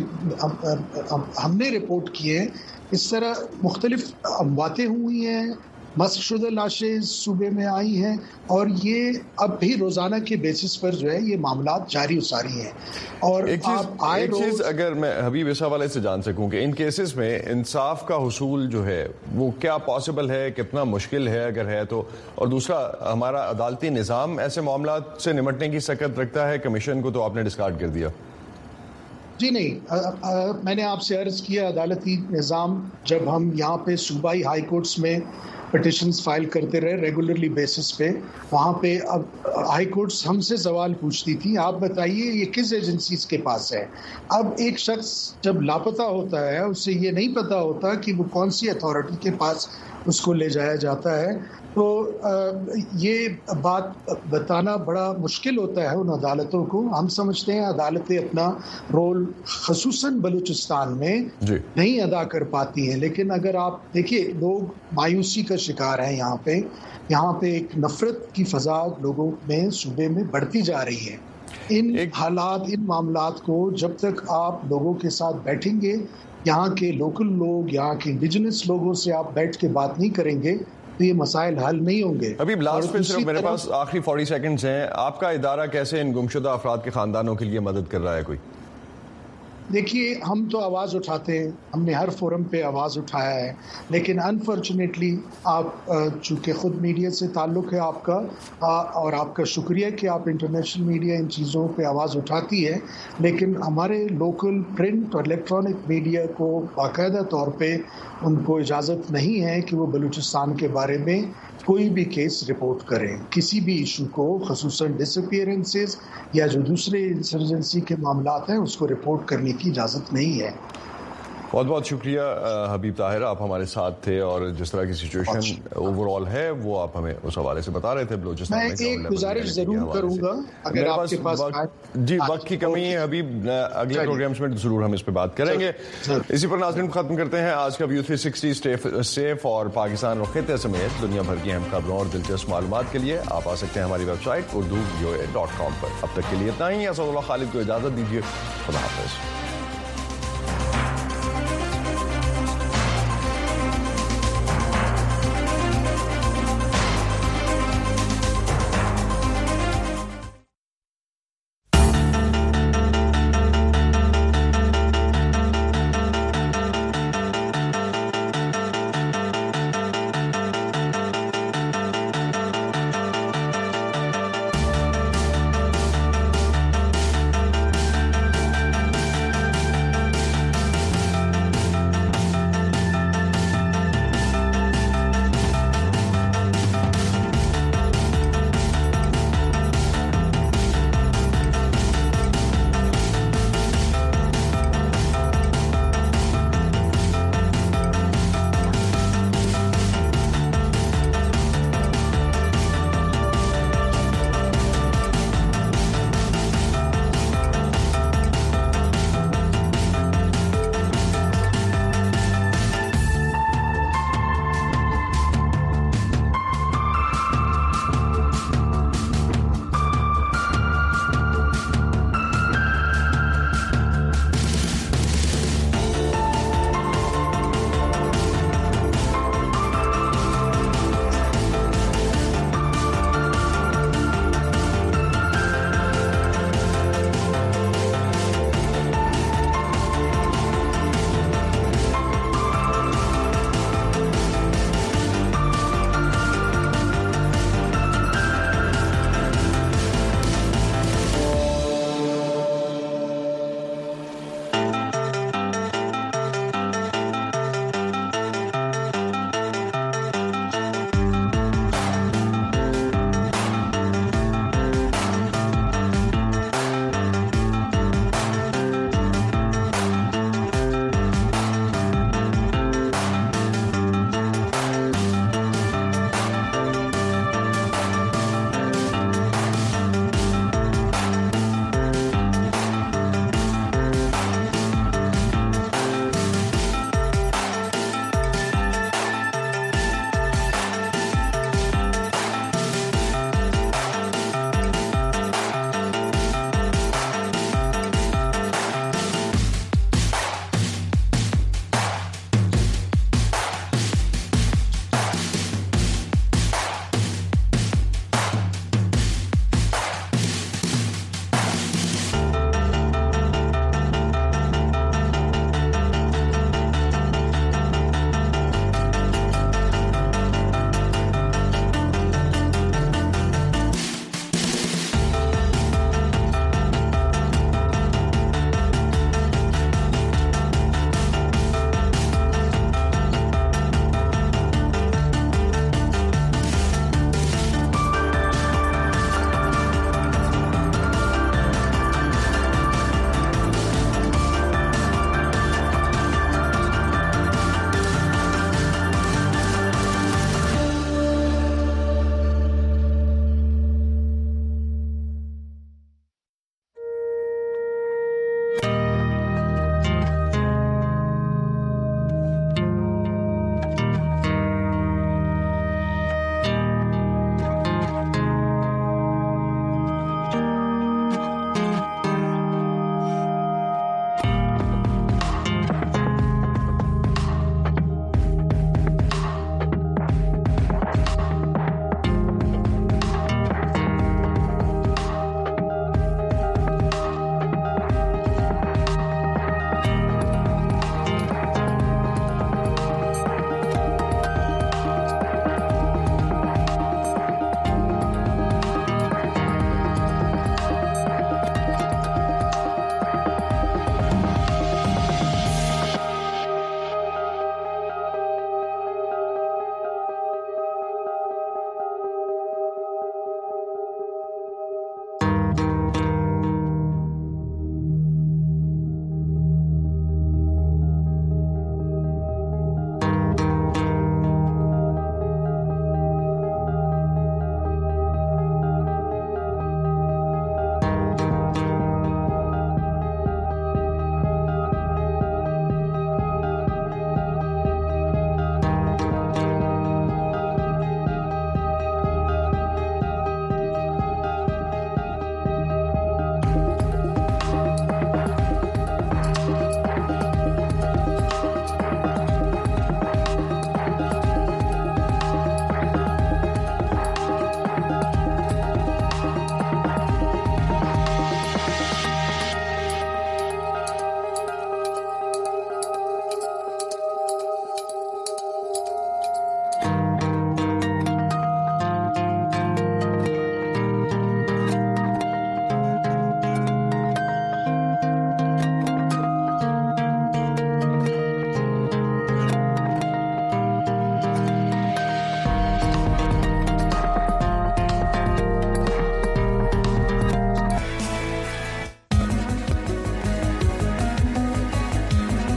ہم نے رپورٹ کیے ہیں، اس طرح مختلف امواتیں ہوئی ہیں، مسخ شدہ لاشیں صوبے میں آئی ہیں، اور یہ اب بھی روزانہ کے بیسس پر جو ہے یہ معاملات جاری و ساری ہیں. اور ایک چیز اگر میں حبیب اس حوالے سے جان سکوں کہ ان کیسز میں انصاف کا حصول جو ہے وہ کیا پاسبل ہے، کتنا مشکل ہے اگر ہے تو، اور دوسرا ہمارا عدالتی نظام ایسے معاملات سے نمٹنے کی سکت رکھتا ہے؟ کمیشن کو تو آپ نے ڈسکارڈ کر دیا. جی نہیں، میں نے آپ سے عرض کیا عدالتی نظام، جب ہم یہاں پہ صوبائی ہائی کورٹس میں پٹیشنز فائل کرتے رہے ریگولرلی بیسس پہ، وہاں پہ اب ہائی کورٹس ہم سے سوال پوچھتی تھی، آپ بتائیے یہ کس ایجنسیز کے پاس ہے. اب ایک شخص جب لاپتہ ہوتا ہے اسے یہ نہیں پتا ہوتا کہ وہ کون سی اتھارٹی کے پاس اس کو لے جایا جاتا ہے. تو یہ بات بتانا بڑا مشکل ہوتا ہے ان عدالتوں کو. ہم سمجھتے ہیں عدالتیں اپنا رول خصوصاً بلوچستان میں نہیں ادا کر پاتی ہیں، لیکن اگر آپ دیکھیے لوگ مایوسی کا شکار ہیں. یہاں پہ ایک نفرت کی فضا لوگوں میں صوبے میں بڑھتی جا رہی ہے. ان حالات، ان معاملات کو جب تک آپ لوگوں کے ساتھ بیٹھیں گے، یہاں کے لوکل لوگ، یہاں کے انڈیجنس لوگوں سے آپ بیٹھ کے بات نہیں کریں گے تو یہ مسائل حل نہیں ہوں گے. ابھی لاسٹ پہ صرف میرے پاس آخری 40 سیکنڈز ہیں. آپ کا ادارہ کیسے ان گمشدہ افراد کے خاندانوں کے لیے مدد کر رہا ہے؟ کوئی دیکھیے، ہم تو آواز اٹھاتے ہیں، ہم نے ہر فورم پہ آواز اٹھایا ہے، لیکن انفارچونیٹلی آپ چونکہ خود میڈیا سے تعلق ہے آپ کا، اور آپ کا شکریہ کہ آپ انٹرنیشنل میڈیا ان چیزوں پہ آواز اٹھاتی ہے، لیکن ہمارے لوکل پرنٹ اور الیکٹرانک میڈیا کو باقاعدہ طور پہ ان کو اجازت نہیں ہے کہ وہ بلوچستان کے بارے میں کوئی بھی کیس رپورٹ کریں. کسی بھی ایشو کو، خصوصاً ڈس اپیئرنسز یا جو دوسرے انسرجنسی کے معاملات ہیں، اس کو رپورٹ کرنے کی اجازت نہیں ہے. بہت بہت شکریہ حبیب طاہر، آپ ہمارے ساتھ تھے، اور جس طرح کی سچویشن اوور آل ہے وہ آپ ہمیں اس حوالے سے بتا رہے تھے. بلوچستان میں ایک گزارش ضرور کروں گا، اگر آپ کے پاس جی وقت کی کمی ہے حبیب، اگلے پروگرامز میں ضرور ہم اس پہ بات کریں گے. اسی پر ناظرین ختم کرتے ہیں آج کا ویو 360 سیف، اور پاکستان اور خطے سمیت دنیا بھر کی اہم خبروں اور دلچسپ معلومات کے لیے آپ آ سکتے ہیں ہماری ویب سائٹ urdu.voa.com پر. اب تک کے لیے اتنا ہی. اسد اللہ خالد کو اجازت دیجیے. خدا حافظ.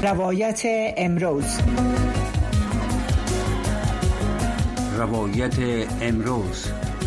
روایت امروز. روایت امروز.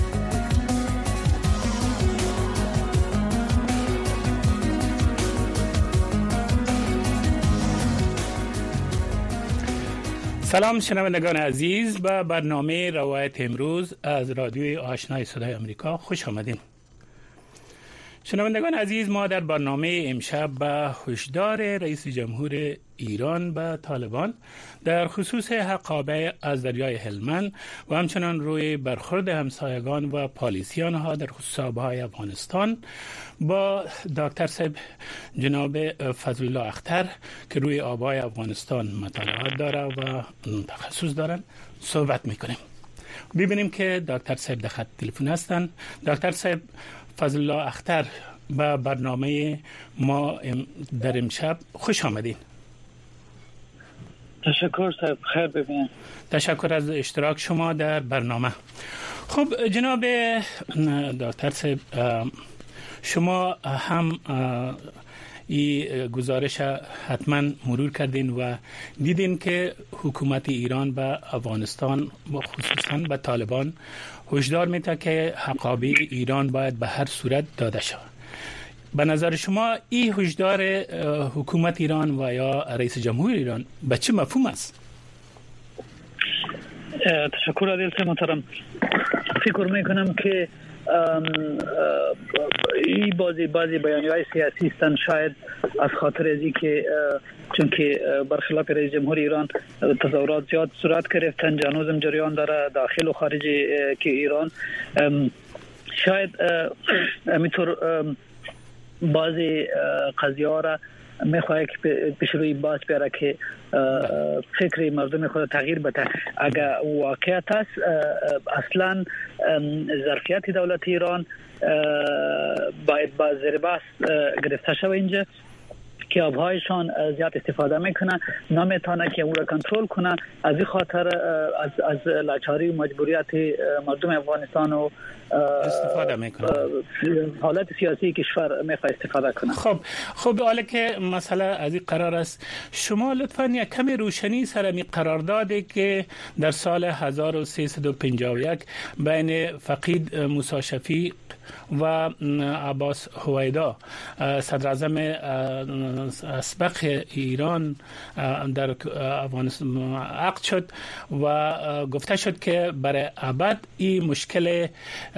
سلام شنوندگان عزیز، به برنامه روایت امروز از رادیوی آشنای صدای آمریکا خوش آمدین. شنوندگان عزیز، ما در برنامه امشب به هشدار رئیس جمهور ایران به طالبان در خصوص حقابه از دریای هلمند و همچنان روی برخورد همسایگان و پالیسیان ها در خصوص آبهای افغانستان با دکتر صاحب جناب فضل الله اختر که روی آبهای افغانستان مطالعات داره و تخصص دارن صحبت میکنیم. ببینیم که دکتر صاحب در خط تلفن هستن. دکتر صاحب فضل الله اختر به برنامه ما در امشب خوش آمدین. تشکر صاحب، خیر ببینید. تشکر از اشتراک شما در برنامه. خب جناب دکتر صاحب، شما هم این گزارش حتما مرور کردین و دیدین که حکومت ایران به افغانستان و خصوصا به طالبان هشدار میده که حقابه ایران باید به هر صورت داده شود. به نظر شما این هشدار حکومت ایران و یا رئیس جمهور ایران به چه مفهوم است؟ تشکر عزیز محترم. فکر میکنم که این بعضی بیانیه‌های سیاسی هستند، شاید از خاطر ازی که چون که برخلاف رئیس جمهور ایران تظاهرات زیاد صورت گرفتن، هنوزم جریان داره داخل و خارج که ایران، شاید همینطور بعضی قضیه ها را میخواه که پیش روی باز بیاره که فکر مردم خود تغییر بده. اگر واقعیت است اصلا ظرفیت دولت ایران باید با زیر بحث گرفته شود اینجا که آبهایشان زیاد استفاده میکنه، نمیتونه که اون را کنترل کنه. از این خاطر از لاچاری و مجبوریت مردم افغانستان و استفاده میکنه، حالت سیاسی کشور میخواد استفاده کنه. خب حالا که مسئله از این قرار است، شما لطفاً یک کمی روشنی سر می قراردادی که در سال 1351 بین فقید موسی شفیق و عباس هویدا صدر اعظم اسبق ایران در افغانستان عقد شد و گفته شد که برای ابد این مشکل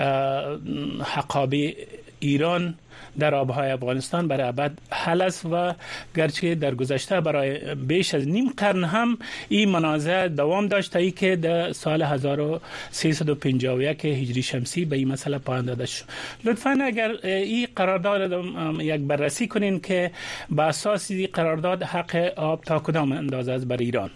حقابه ایران در آبهای افغانستان برای ابد حل است و گرچه در گذشته برای بیش از نیم قرن هم این منازعه دوام داشت تا ای که در سال 1351 هجری شمسی به این مسئله پایان داده شد. لطفاً اگر این قرارداد یک بررسی کنین که با اساس این قرارداد حق آب تا کدام اندازه است برای ایران؟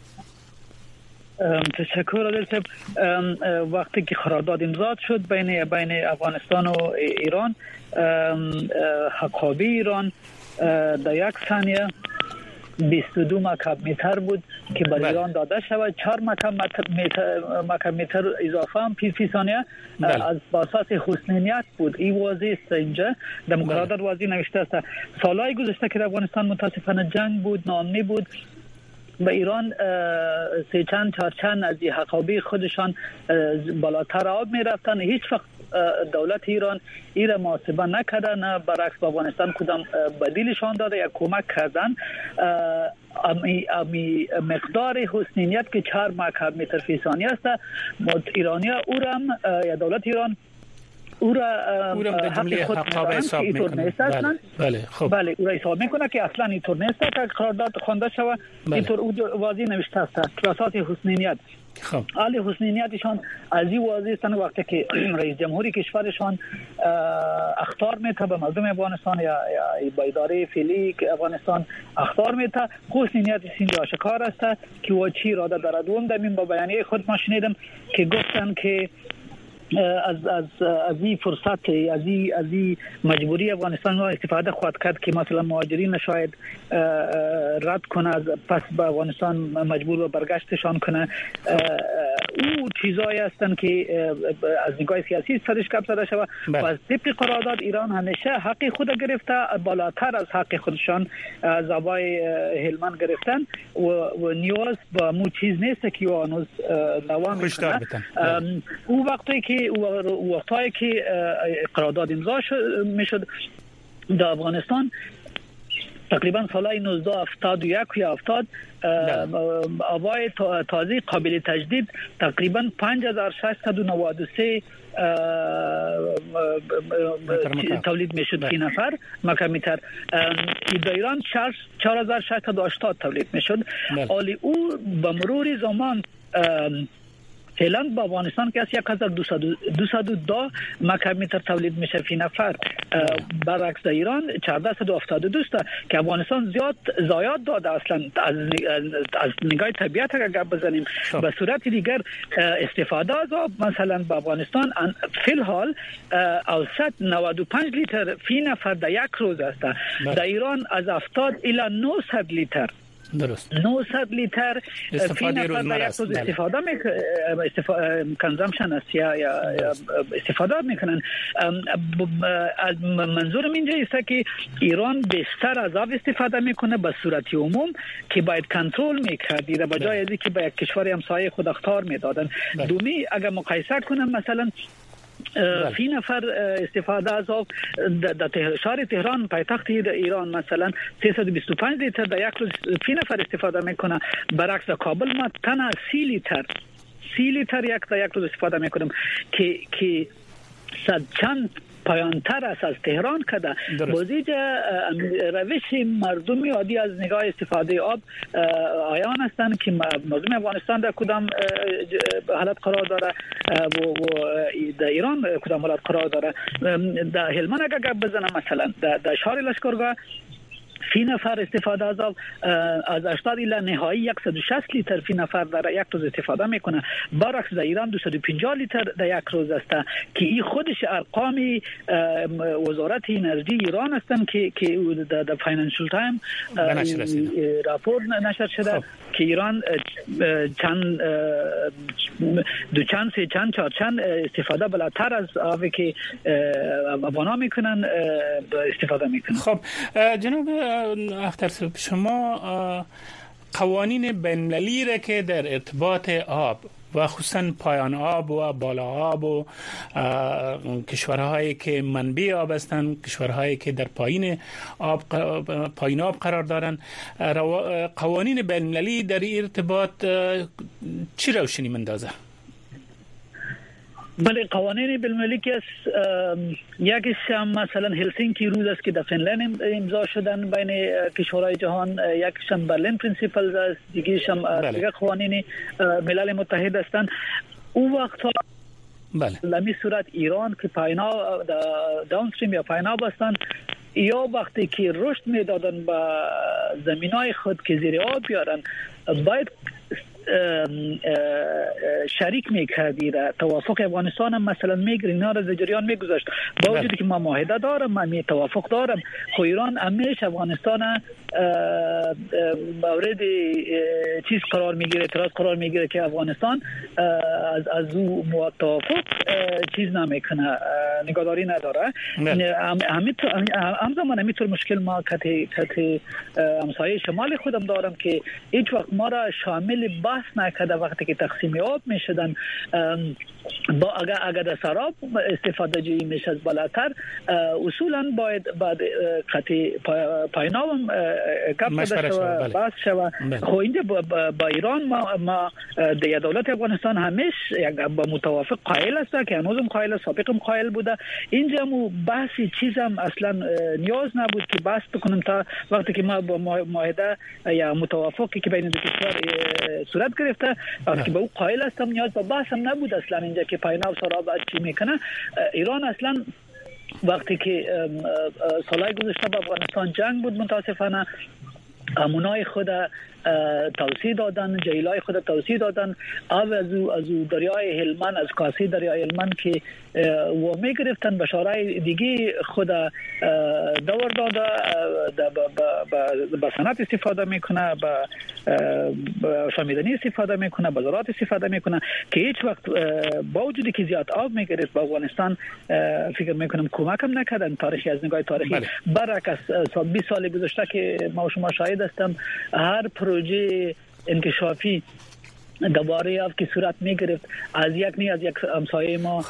تشکر عزیز. وقتی که قرارداد امضا شد بین افغانستان و ایران، حقابه ایران در یک ثانیه 22 مکعب متر بود که برای ایران داده شود. 4 مکعب متر اضافه هم فی ثانیه از اساس حسنیت بود. این واضح است، اینجا در قرارداد واضح نوشته است. سالهای گذشته که در افغانستان متاسفانه جنگ بود، ناامنی بود و ایران سه چند چهار چند از حقابه خودشان بالاتر آب می رفتن. هیچ وقت دولت ایران این را محاسبه نکرده، نه برعکس به افغانستان کدام بدیلشان داده یا کمک کردن. امی مقدار حسنیت که 4 مکعب متر فی ثانیه است، ایرانی ها اورم یا دولت ایران او را حق خود می‌دانند که اینطور نیست اصلا. بله او را حساب میکنه که اصلا اینطور نیست که قرارداد خوانده شود. اینطور واضح نوشته است که اساس حسنیت. حال حسنیتشان از این واضح است وقتی که رئیس جمهوری کشورشان اخطار میده به مردم افغانستان یا با اداره فعلی افغانستان اخطار میده، حسنیتش اینجا آشکار است که و چی اراده دارد. دوم در این با بیانیه خود ما شنیدم که گفتن که از این فرصت از این مجبوری افغانستان استفاده خواهد کرد که مثلا مهاجرین شاید رد کنه، از پس به افغانستان مجبور به برگشتشان کنه. او چیزایی هستند که از نگاه سیاسی سرش کپ زده شود و از طبق قرارداد ایران همیشه حق خود گرفته، بالاتر از حق خودشان از آبای هلمند گرفتن و نیاز با مو چیز نیست که هنوز دوام میکنه. او وقتایی که قرارداد امضا میشد در افغانستان تقریبا سال 1971 یا 70 آبای تازه قابل تجدید تقریبا 5693 تولید میشد فی نفر مکمیتر. در ایران 4680 تولید میشد. ولی او به مرور زمان فعلا با افغانستان که از 1202 مکمیتر تولید میشه فی نفر، برعکس در ایران 1472 است که افغانستان زیاد داده. اصلا از نگاه طبیعت اگر گپ بزنیم به صورت دیگر استفاده از آب مثلا با افغانستان فی الحال اوسط 95 لیتر فی نفر در یک روز است. در ایران از 70 الی 900 لیتر درست 900 لیتر فی نفر در یک روز استفاده کنزامشن است یا استفاده میکنن. منظورم اینجا است که ایران بیشتر از آب استفاده میکنه به صورت عموم که باید کنترل میکردی در بجای از اینکه به یک کشور همسایه خود اخطار میدادن. دومی اگر مقایسه کنم مثلا فی نفر استفاده از آب در شهر تهران پایتخت ایران مثلا 325 لیتر در یک روز فی نفر استفاده میکنه، برعکس در کابل ما تنها 30 لیتر در یک روز استفاده میکنیم که صد چند پایانتر است از تهران کده. بازیجا روش مردمی عادی از نگاه استفاده آب آیان هستند که مردم افغانستان در کدام حالت قرار داره و در ایران کدام حالت قرار داره. در هلمند اگر گپ بزنم مثلا در شهر لشکرگاه فی نفر استفاده از آب از 80 الی نهایی 160 لیتر فی نفر در یک روز استفاده میکنه، برعکس در ایران 250 لیتر در یک روز است که این خودش ارقام وزارت انرژی ایران هستند که در فاینانشل تایم راپور نشر شده که ایران چند استفاده بالاتر از آبی که افغانا میکنن استفاده میکنن. خب جناب اخترصبح، شما قوانین بین‌المللی را که در ارتباط آب و خصوصا پایان آب و بالا آب و کشورهایی که منبع آب هستند، کشورهایی که در پایین آب قرار دارند، قوانین بین‌المللی در ارتباط چی روشنی مندازه؟ بله، قوانین بین‌المللی که از یکیش مثلا هلسینکی رول است که در فنلند امضا شدن بین کشورهای جهان، یکیش هم برلین پرینسیپلز است، دیگه‌ش هم دیگه قوانین ملل متحد هستند. او وقتا لمی صورت ایران که پاینا داونستریم یا پاینا هستند یا وقتی که رشد میدادن به زمینای خود که زیر آب بیارن باید شریک میکردی. توافق افغانستان هم مثلا میگیره اینا را جریان میگذاشت با وجودی که ما معاهده دارم، من توافق دارم، خو ایران همیشه افغانستان مورد چیز قرار میگیره، اعتراض قرار میگیره که افغانستان از او توافق چیز نمیکنه، نگهداری نداره. همزمان همینطور مشکل ما کتی همسایه شمال خودم دارم که هیچ وقت ما را شامل بحث نکرده وقتی که تقسیم آب میشدن. با اگر در سراب استفاده جویی میشه از بالاتر اصولا باید بعد قطعی پایینام کپ داشته و بحث شود. خب اینجا با ایران ما در دولت افغانستان همیش با متوافق قائل است که هنوزم قائل، سابقم قائل بوده. اینجا مو بحثی چیزم اصلا نیاز نبود که بحث بکنم تا وقتی که ما با معاهده یا متوافقی که بین دو کشور صورت گرفته وقتی که به او قائل هستم نیاز به بحث هم نبود. اصلا اینجا که پاینا و سراب چی میکنه. ایران اصلا وقتی که سالهای گذشته با افغانستان جنگ بود متاسفانه امونای خود توسیع دادن، جیلای خود توسیع دادن، آب از دریای هلمند، از کاسه دریای هلمند که وامی گرفتن به شورای دیگه خود دور داده، به صنعت استفاده میکنه، به شامیدنی استفاده میکنه، به زراعت استفاده میکنه که هیچ وقت با وجودی که زیاد آب میگرفت به افغانستان فکر میکنم کمک هم نکردن تاریخی از نگاه تاریخی. برعکس 20 سال گذشته که ما و شما شاهد هستم هر پروژه انکشافی دوباره آب که صورت میگرفت از یک همسایه ما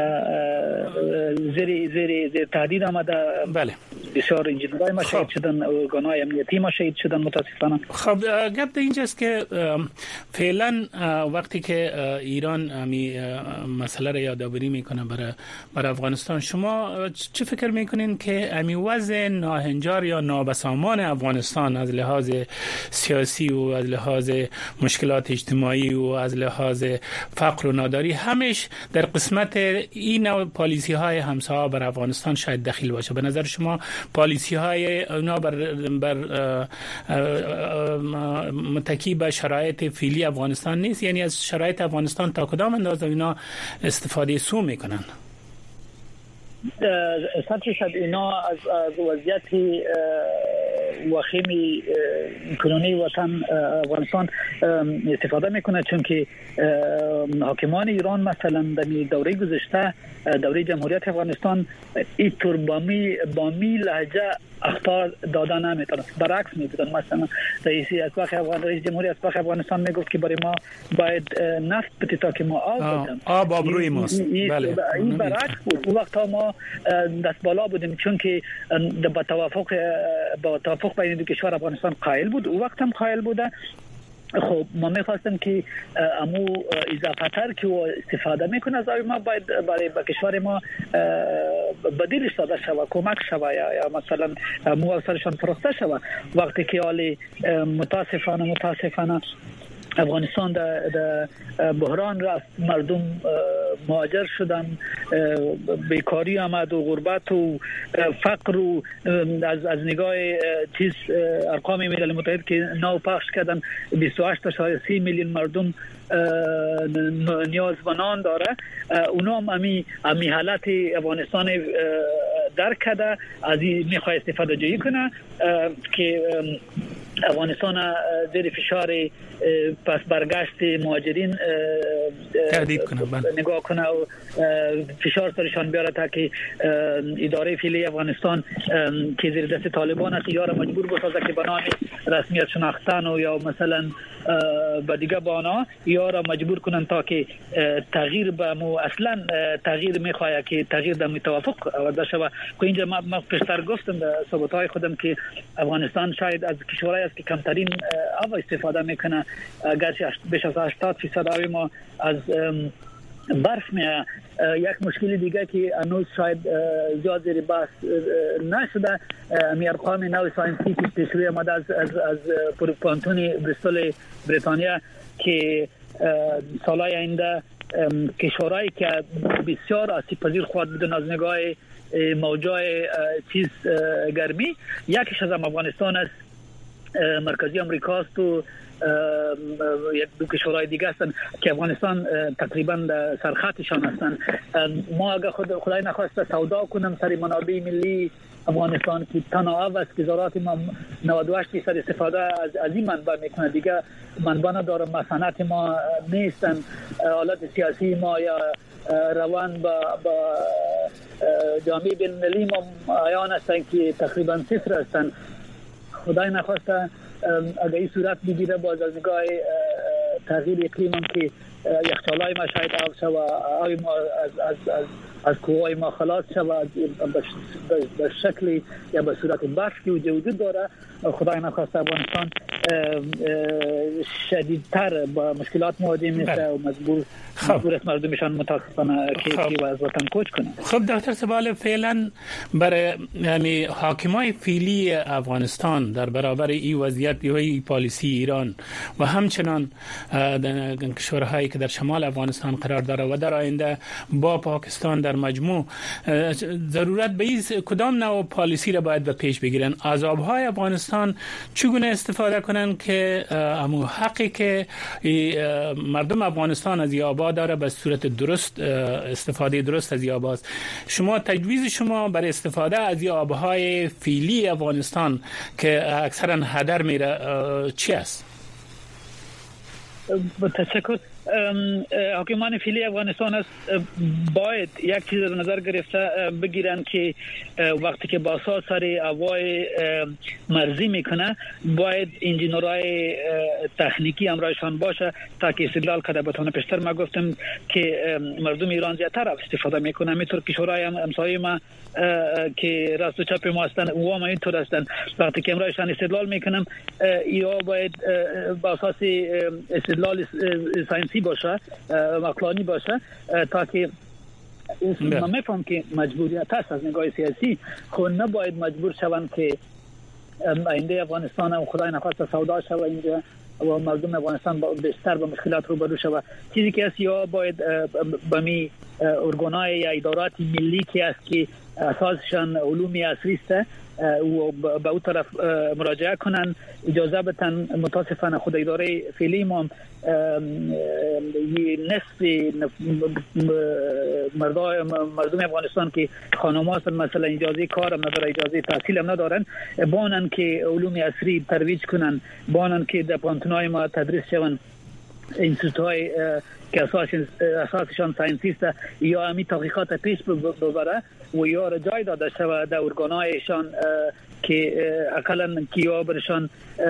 زیر تهدید آمده. بله بسیار جنگای ما شهید شدن، ارگانهای امنیتی ما شهید شدن متاسفانه. خب گپ اینجاست که فعلا وقتی که ایران امی مسئله را یادآوری میکنه برای افغانستان، شما چه فکر میکنین که امی وضع ناهنجار یا نابسامان افغانستان از لحاظ سیاسی و از لحاظ مشکلات اجتماعی و از لحاظ فقر و ناداری همش در قسمت این نوع پالیسی های همسایه بر افغانستان شاید دخیل باشه؟ به نظر شما پالیسی های اونا بر متکی به شرایط فعلی افغانستان نیست؟ یعنی از شرایط افغانستان تا کدام اندازه اینا استفاده سو میکنن؟ 100% اینا از وضعیت وخیم کنونی وطن افغانستان استفاده میکنه، چون که حاکمان ایران مثلا در دوره گذشته، دوره جمهوریت افغانستان اینطور با می لهجه اخطار دادن نمیتونه، برعکس میدادن. مثلا رئیس جمهوری اسبق افغانستان میگفت که برای ما باید نفت بده تا که ما آب بدیم، آب آبروی ماست. بله این برعکس بود. اون وقت ما دست بالا بودیم چون که با توافق بین دو کشور افغانستان قائل بود، اون وقت هم قائل بوده. خب ما می‌خواستیم که امو اضافه تر که استفاده میکنه از آب ما باید برای کشور ما بدیلش داده شود، کمک شود یا مثلا مو اکثرشان فروخته شود. وقتی که حالی متاسفانه افغانستان در بحران رفت، مردم مهاجر شدن، بیکاری آمد و غربت و فقر و از نگاه ارقام ملل متحد که نو پخش کردن 28.3 میلیون مردم نیاز به نان داره. اونا هم امی حالت افغانستان درک کرده، از این میخواه استفاده جویی کنه که افغانستان زیر فشار پس برگشت مهاجرین نگاه کنه و فشار سرشان بیاره تا که اداره فعلی افغانستان که زیر دست طالبان است یا را مجبور بسازه که به نام رسمیت شناختن و یا مثلا به دیگه بانا یا را مجبور کنن تا که تغییر به مو اصلا تغییر میخواه که تغییر در توافق آورده شود. که اینجا ما پیشتر گفتم در صحبت‌های خودم که افغانستان شاید از کشورهایی است که کمترین آب استفاده میکنه، گرچه بیش از 80% آب ما از برف میاد. یک مشکل دیگه که هنوز شاید زیاد زیر بحث نشده، می ارقام نو ساینسی که پیشروی آمده از پانتون بریستول بریتانیا که سالهای آینده کشورهایی که بسیار آسیب پذیر خواهد بودن از نگاه موجای گرمی، یکیش از افغانستان است، مرکزی امریکاست و یک دو کشورهای دیگه هستن که افغانستان تقریبا سرخطشان هستن. ما اگر خدای نخواسته سودا کنم سر منابع ملی افغانستان که تنها آب است که زراعت ما 98% استفاده از این منبع میکنه، دیگه منبع نداره، صنعت ما نیستن، حالت سیاسی ما یا روان با جامعه بین المللی ما عیان هستن که تقریبا صفر هستن. خدای نخواسته اگر این صورت بگیره باز از نگاه تغییر اقلیم هم که یخچالای ما شاید آب شود، آب ما از کوههای ما خلاص شود به شکل یا به صورت برف که وجود داره. خدای نخواسته افغانستان شدیدتر با مشکلات مواجه میشه و مجبور است مردمشان متاسفانه که از وطن کوچ کنند. خب دکتر سبال، فعلا برای یعنی حاکمای فعلی افغانستان در برابر این وضعیت و پالیسی ایران و همچنان کشورهایی که در شمال افغانستان قرار داره و در آینده با پاکستان در مجموع ضرورت به کدام نوع پالیسی را باید به پیش بگیرن؟ عذابهای افغانستان چگونه استفاده کنن که همون حقی که مردم افغانستان از آبا داره به صورت درست استفاده درست از آباست. شما تجویز شما برای استفاده از آبهای فعلی افغانستان که اکثرا هدر میره چی است؟ تشکر. حاکمان فعلی افغانستان است باید یک چیز در نظر گرفته بگیرن که وقتی که باسا سر هوای مرزی میکنه باید انجینرهای تکنیکی همراهشان باشه تا که استدلال کنه. بتونه پیشتر ما گفتم که مردم ایران زیادتر استفاده میکنه، میتور کشورهای همسایه ما که راست و چپ ما هستن و ما اینطور هستن. وقتی که همراهشان استدلال میکنم یا باید با اساس استدلال ساینسی باشه، عقلانی باشه، تا که من میفهم که مجبوریت هست از نگاه سیاسی خود نباید مجبور شوند که آینده افغانستان و خدای نخواست سودا شود اینجا و مردم افغانستان بیشتر با مشکلات روبرو شود. چیزی که است یا باید به می ارگان‌های یا ادارات ملی که است که اساسشان علوم عصری است و به اون طرف مراجعه کنن، اجازه بدن. متاسفانه خود اداره فعلی ما نصف مردم افغانستان که خانم‌ها هستن مثلا اجازه کار هم ندارن، اجازه تحصیل هم ندارن، بانن که علوم عصری ترویج کنن، بانن که در پانتونای ما تدریس شون، انستیتوهای که اساسشان ساینسی است یا همی تحقیقات پیش ببره و یا را جای داده شود در ارگان‌هایشان که اقلا کیا برشان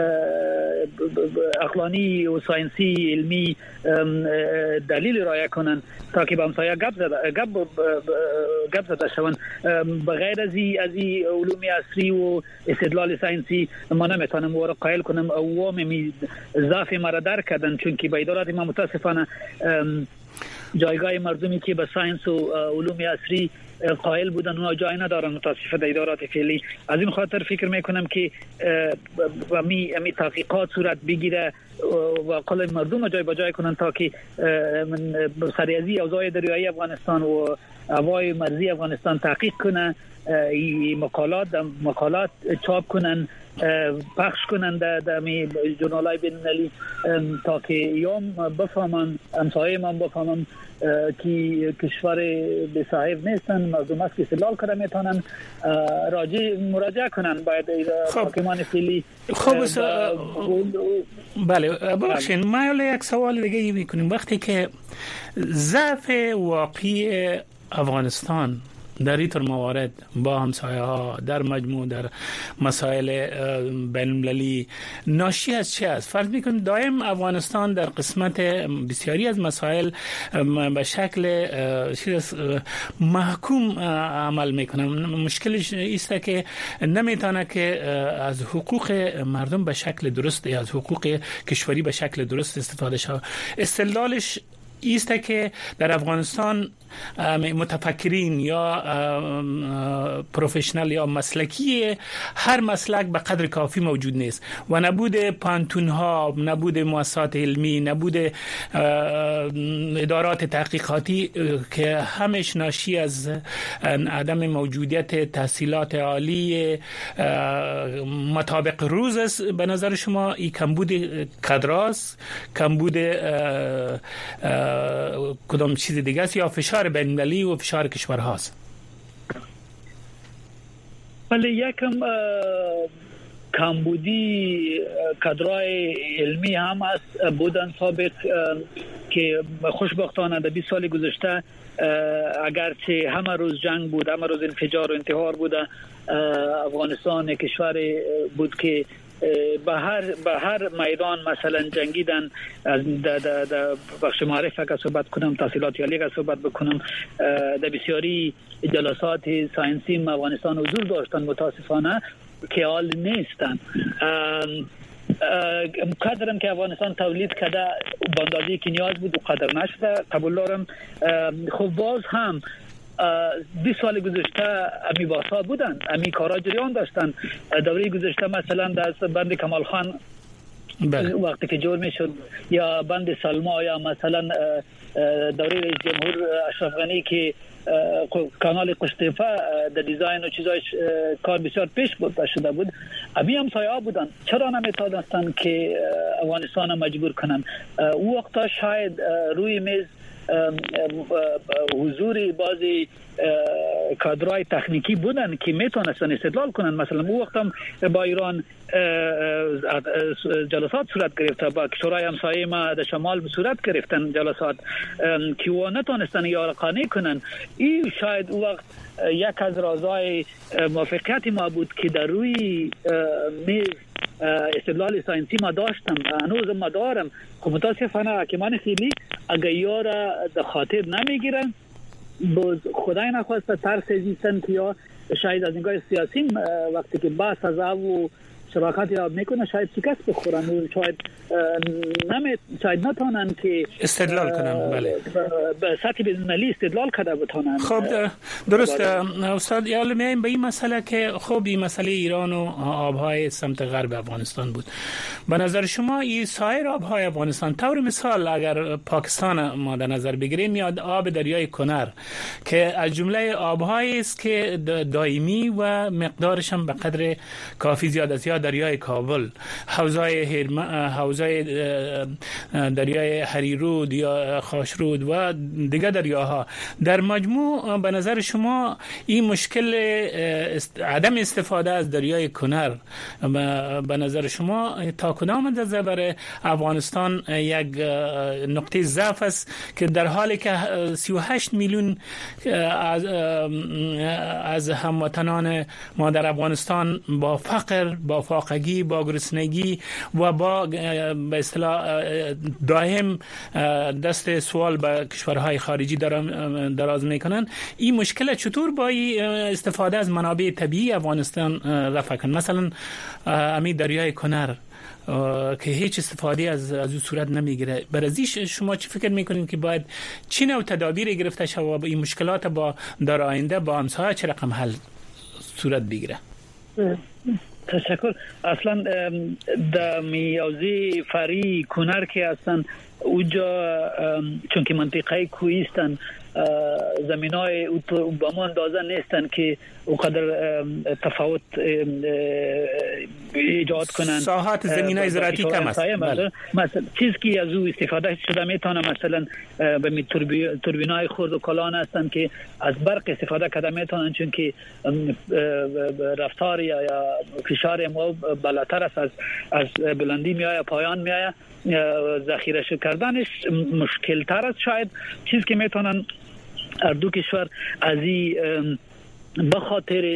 عقلانی و ساینسی علمی دلیل رایه کنن تا که به همسایه گپ زده شون. بغیر از این علوم عصری و استدلال ساینسی ما نمیتونم او را قائل کنم عوام ضعف ما را درک کردن، چون که به ادارات ما متاسفانه جایگاه مردمی که به ساینس و علوم عصری قائل بودن اونها جای ندارن متاسفانه در ادارات فعلی. از این خاطر فکر میکنم که امی تحقیقات صورت بگیره و قلم مردم جای به جای کنن تا که سریازی اوضاع دریایی افغانستان و هوای مرزی افغانستان تحقیق کنه، مقالات چاپ کنن، پخش کنن در جورنال‌های بین‌المللی تا که یوم بفهمن، همسایه من بفهمن که کشور به صاحب نیستن، مردم است که استدلال کنن میتونن مراجعه کنن. باید حاکمان فعلی بله ببخشید ما یک سوال دیگه میکنیم. وقتی که ضعف واقعی افغانستان در این طور موارد با همسایه ها در مجموع در مسائل بین المللی ناشی از چه است؟ فرض میکنید دائم افغانستان در قسمت بسیاری از مسائل به شکل محکوم عمل میکنه. مشکلش ایست که نمیتونه که از حقوق مردم به شکل درست یا از حقوق کشوری به شکل درست استفاده شود. استدلالش ایست که در افغانستان متفکرین یا پروفشنال یا مسلکی هر مسلک به قدر کافی موجود نیست و نبود پانتون ها، نبود مؤسسات علمی، نبود ادارات تحقیقاتی که همش ناشی از عدم موجودیت تحصیلات عالی مطابق روز است. به نظر شما این کمبود کادراست، کمبود کدام چیز دیگه است یا فشار بین‌المللی و فشار کشورهاست؟ ولی یکم کمبودی کادرای علمی هم است بودن ثابت که خوشبختانه در 20 سال گذشته اگرچه همه روز جنگ بود، همه روز انفجار و انتحار بود، افغانستان کشور بود که به هر میدان مثلا جنگیدن. از در بخش معرفه که صحبت کنم، تحصیلات عالی که صحبت بکنم، در بسیاری جلسات ساینسی افغانستان حضور داشتن، متاسفانه که حال نیستن. قدرم که افغانستان تولید کرده به اندازه‌ای که نیاز بود و قدر نشده قبول دارم. خب باز هم 20 سال گذشته امی باسا بودن، امی کارا جریان داشتن. دوره گذشته مثلا در بند کمال خان وقتی که جور میشد یا بند سلما یا مثلا دوره رئیس جمهور اشرف غنی که کانال قشتیفه در دیزاین و چیزایش کار بسیار پیش برده شده بود، امی هم سایه بودن. چرا نمیتونستن که افغانستان مجبور کنن؟ او وقتا شاید روی میز حضور بعضی کادرهای تکنیکی بودن که میتونستن استدلال کنن. مثلا او وقت هم با ایران جلسات صورت گرفته، با کشورهای همسایه ما در شمال صورت گرفتن جلسات که او نتونستن یا قانع کنن. این شاید او وقت یک از رازهای موافقت ما بود که در روی میز استدلال ساینسی ما داشتم، هنوز ما دارم. خب متاسفانه حکیمان خیلی اگر یارا در خاطر نمیگیرن، خدای نخواسته ترس زیستن که یا شاید از نگاه سیاسی وقتی که بحث از او شراکت یاد میکنه شاید شکست بخورن و شاید نتونن که استدلال کنن. بله، به سطح بین‌المللی استدلال کرده بتونن. خب درست استاد. یا میایم به این مسئله که خب این مسئله ایران و آبهای سمت غرب افغانستان بود. به نظر شما این سایر آبهای افغانستان، طور مثال اگر پاکستان ما در نظر بگیریم، یا آب دریای کنر که از جمله آبهایی است که دائمی و مقدارش هم به قدر کافی زیاد است، یا دریای کابل، حوزه دریای هریرود یا خاشرود و دیگر دریاها، در مجموع به نظر شما این مشکل عدم استفاده از دریای کنر به نظر شما تا کدام اندازه برای افغانستان یک نقطه ضعف است که در حالی که 38 میلیون از هموطنان ما در افغانستان با فقر، با فاقگی، با گرسنگی و با به اصطلاح دائم دست سوال به کشورهای خارجی دراز میکنن، این مشکل چطور با استفاده از منابع طبیعی افغانستان رفع کن؟ مثلا امی دریای کنر که هیچ استفاده از او صورت نمیگیره، برای شما چی فکر میکنید که باید چی نوع تدابیر گرفته شود و این مشکلات با در آینده با همسایه چه رقم حل صورت بگیره؟ تشکر. اصلا در میازی فری کنر که هستن اوجا چون که منطقه کوهی هستن، زمینای با ما اندازه نیستن که اونقدر تفاوت ایجاد کنن. ساحات زمینای زراعتی کم است. مثلا چیزی که از او استفاده شده میتونه مثلا به توربینای خرد و کلان هستن که از برق استفاده کرده میتونن، چون که رفتار یا فشار ما بالاتر است، از بلندی میآید پایان میآید، ذخیره کردنش مشکل تر است. شاید چیزی که میتونن هر دو کشور از این به خاطر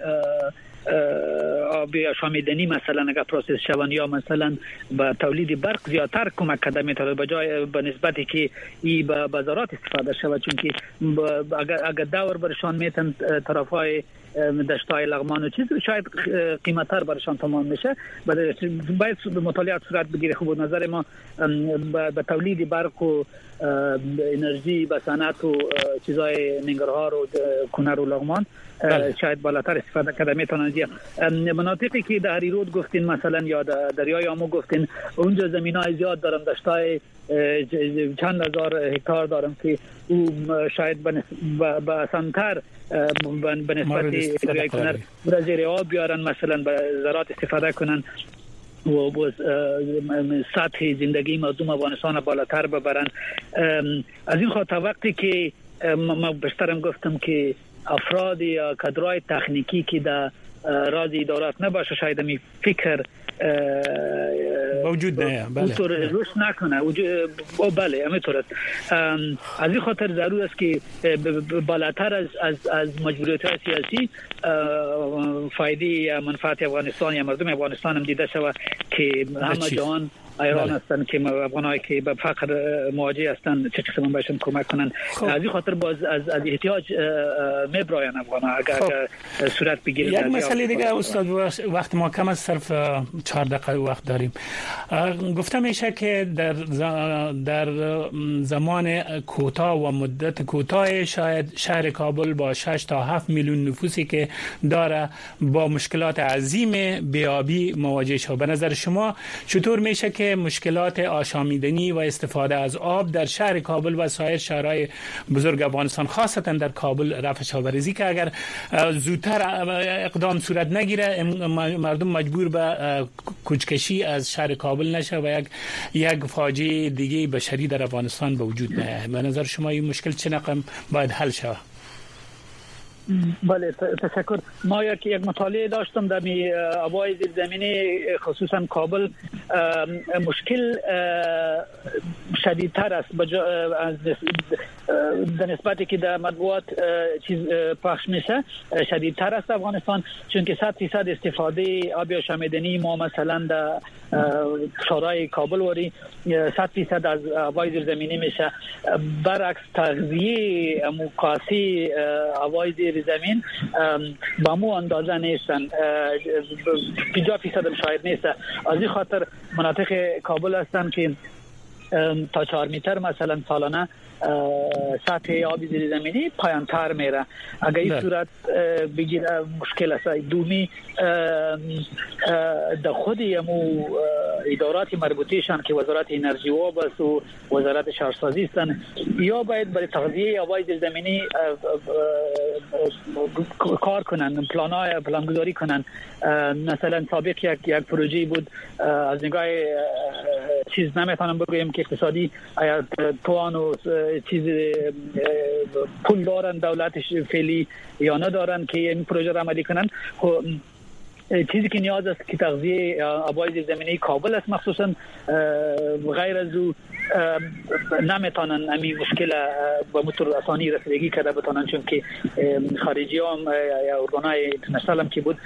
آب شامیدنی مثلا اگر پروسس شون یا مثلا با تولید برق زیادتر کمک کرده میتونه به نسبتی که این به بازارات استفاده شود، چون که اگر دور برشان میتن طرفای دشتای لغمان و چیز شاید قیمت‌تر برشان تمام میشه. باید مطالعات صورت بگیره. خوب نظر ما به تولید برق و انرژی به صنعت و چیزای ننگرهار و کنر و لغمان شاید بالاتر استفاده کرده میتونن. مناطقی که در هریرود گفتین مثلا یا دریای آمو گفتین، اونجا زمینای زیاد دارم، دشتای چند هزار هکتار دارم که او شاید به سنتر به نسبت دریای کنر را زیر آب بیارن، مثلا به زراعت استفاده کنن و سطح زندگی مردم افغانستان بالاتر ببرن. از این خاطر وقتی که ما بیشترم گفتم که افراد یا کادرهای تکنیکی که در راز ادارات نباشه، شاید می فکر موجود نه، بله روش نکنه. بله همینطور است. از این خاطر ضرور است که بالاتر از مجبوریت‌های سیاسی فایده یا منفعت افغانستان یا مردم افغانستان هم دیده شود که همه جهان ایران هستن که افغانایی که به فقر مواجه هستن چه قسم بهشون کمک کنن. از این خاطر باز از احتیاج میبراین افغانا اگر صورت بگیره. یک مسئله دیگه استاد، وقت ما کم است، صرف 4 دقیقه وقت داریم. گفته میشه که در زمان کوتاه و مدت کوتاه شاید شهر کابل با 6 تا 7 میلیون نفوسی که داره با مشکلات عظیم بیابی مواجه شود. به نظر شما چطور میشه که مشکلات آشامیدنی و استفاده از آب در شهر کابل و سایر شهرهای بزرگ افغانستان خاصتا در کابل رفع شود؟ که اگر زودتر اقدام صورت نگیره مردم مجبور به کوچکشی از شهر کابل نشه و یک فاجعه دیگه بشری در افغانستان به وجود نیاید. به نظر شما این مشکل چه رقم باید حل شود؟ بله تشکر. ما یک مطالعه داشتم در آبای زیرزمینی خصوصا کابل. مشکل شدیدتر است در نسبتی که در مطبوعات چیز پخش میشه شدیدتر است افغانستان، چون که 100% استفاده آب آشامیدنی ما مثلا در شهرهای کابل وری 100% از آبای زیرزمینی میشه. برعکس تغذیه مقاسی آبای زمین با مو اندازه نیستن، 50% شاید نیست. از این خاطر مناطق کابل هستن که تا 4 متر مثلا سالانه سطح آب زیر زمینی پایان‌تر میره. اگر این صورت بگیره مشکل است. دومی در خود یمو ادارات مربوطه‌شان که وزارت انرژی و آب است و وزارت شهرسازی هستند، یا باید برای تغذیه آبای زیرزمینی کار کنند، پلانگذاری کنند. مثلا سابق یک پروژه بود از نگاه چیز نمیتونم بگویم که اقتصادی توان و چیز پول دارن دولتش فعلی یا ندارن که این پروژه را عملی کنن. چیزی که نیاز است که تغذیه آبای زیرزمینی کابل است مخصوصا، غیر از او نمیتونن همین مشکل با مطور آسانی رسیدگی کرده بتونن، چون که خارجی هم یا ارگانهای اینترنشنال هم که بود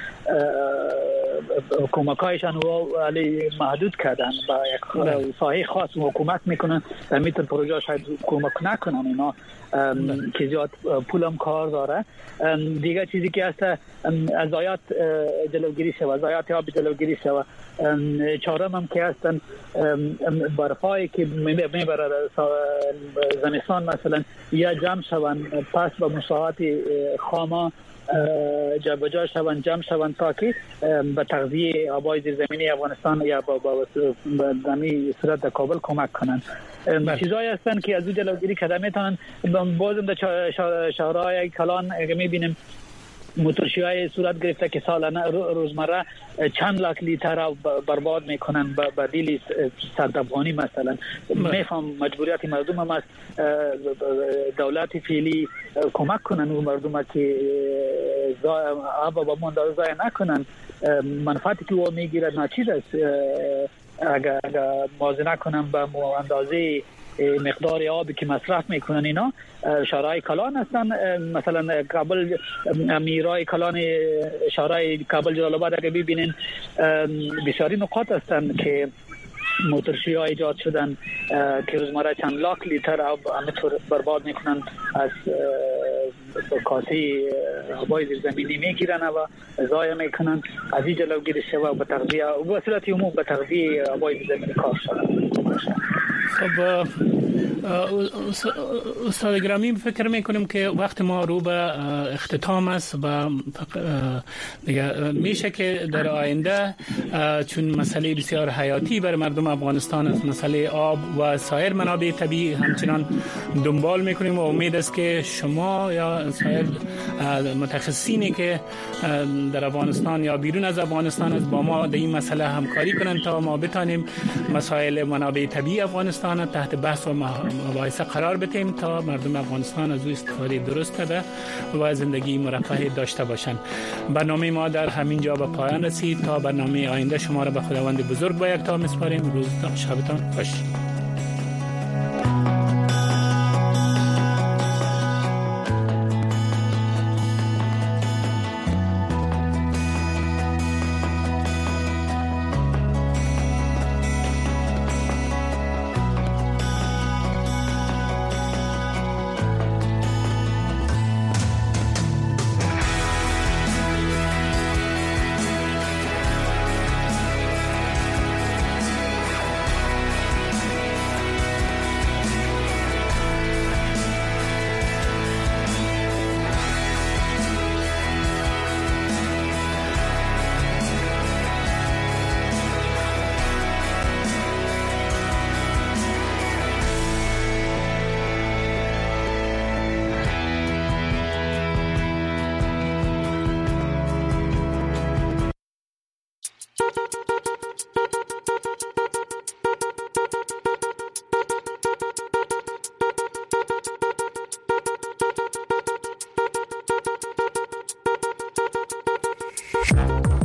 کمکایشان و علی محدود کردن با یک ساحه خاص حکومت میکنن و میتون پروژه شاید کمک نکنن اینا که زیاد پولم کار داره. دیگه چیزی که هست از ضایعات جلوگیری شود، ضایعات آب جلوگیری شود. چهارم هم که هستن برفایی که میبره زمستان مثلا یا جمع شوند پس با مساحات خامه جابجا شوند، جمع شوند تا که به تغذیه آبای زیرزمینی افغانستان یا با دمی صورت در کابل کمک کنند. چیزایی هستن که از او جلوگیری کرده میتونن. بازم در شهرهای کلان میبینیم موتورشی‌های صورت گرفته که سالانه روزمره چند لاک لیتر برباد میکنن به دلیل صد افغانی مثلا. میفهم مجبوریت مردم هم است دولت فعلی کمک کنن و مردم که آب با اندازه ضایع نکنن. منفعتی که او میگیرد ناچیز است اگر موازنه کنن به اندازه مقدار آبی که مصرف میکنن. اینا شهرهای کلان هستن، مثلا کابل امیرای کلان شهرهای کابل جلال آباد اگه ببینین بسیاری نقاط هستن که موتورشی‌ها ایجاد شدن که روزمره چند لاک لیتر آب همینطور برباد میکنن، از کاسه آبای زیرزمینی میگیرن و ضایع میکنن. از این جلوگیری شود و به تغذیه و صورت عموم به تغذیه آبای زیرزمینی کار شود. خب استاد گرامی، فکر میکنیم که وقت ما رو به اختتام است و دیگه میشه که در آینده چون مسئله بسیار حیاتی برای مردم افغانستان است، مسئله آب و سایر منابع طبیعی همچنان دنبال میکنیم و امید است که شما یا سایر متخصصینی که در افغانستان یا بیرون از افغانستان است با ما در این مسئله همکاری کنند تا ما بتانیم مسائل منابع طبیعی افغانستان تحت بحث و مباحثه قرار بدیم تا مردم افغانستان از او استفاده درست کرده و زندگی مرفه داشته باشند. برنامه ما در همین جا به پایان رسید. تا برنامه آینده شما را به خداوند بزرگ با یک تا میسپاریم. روز شبتان خوش. شد.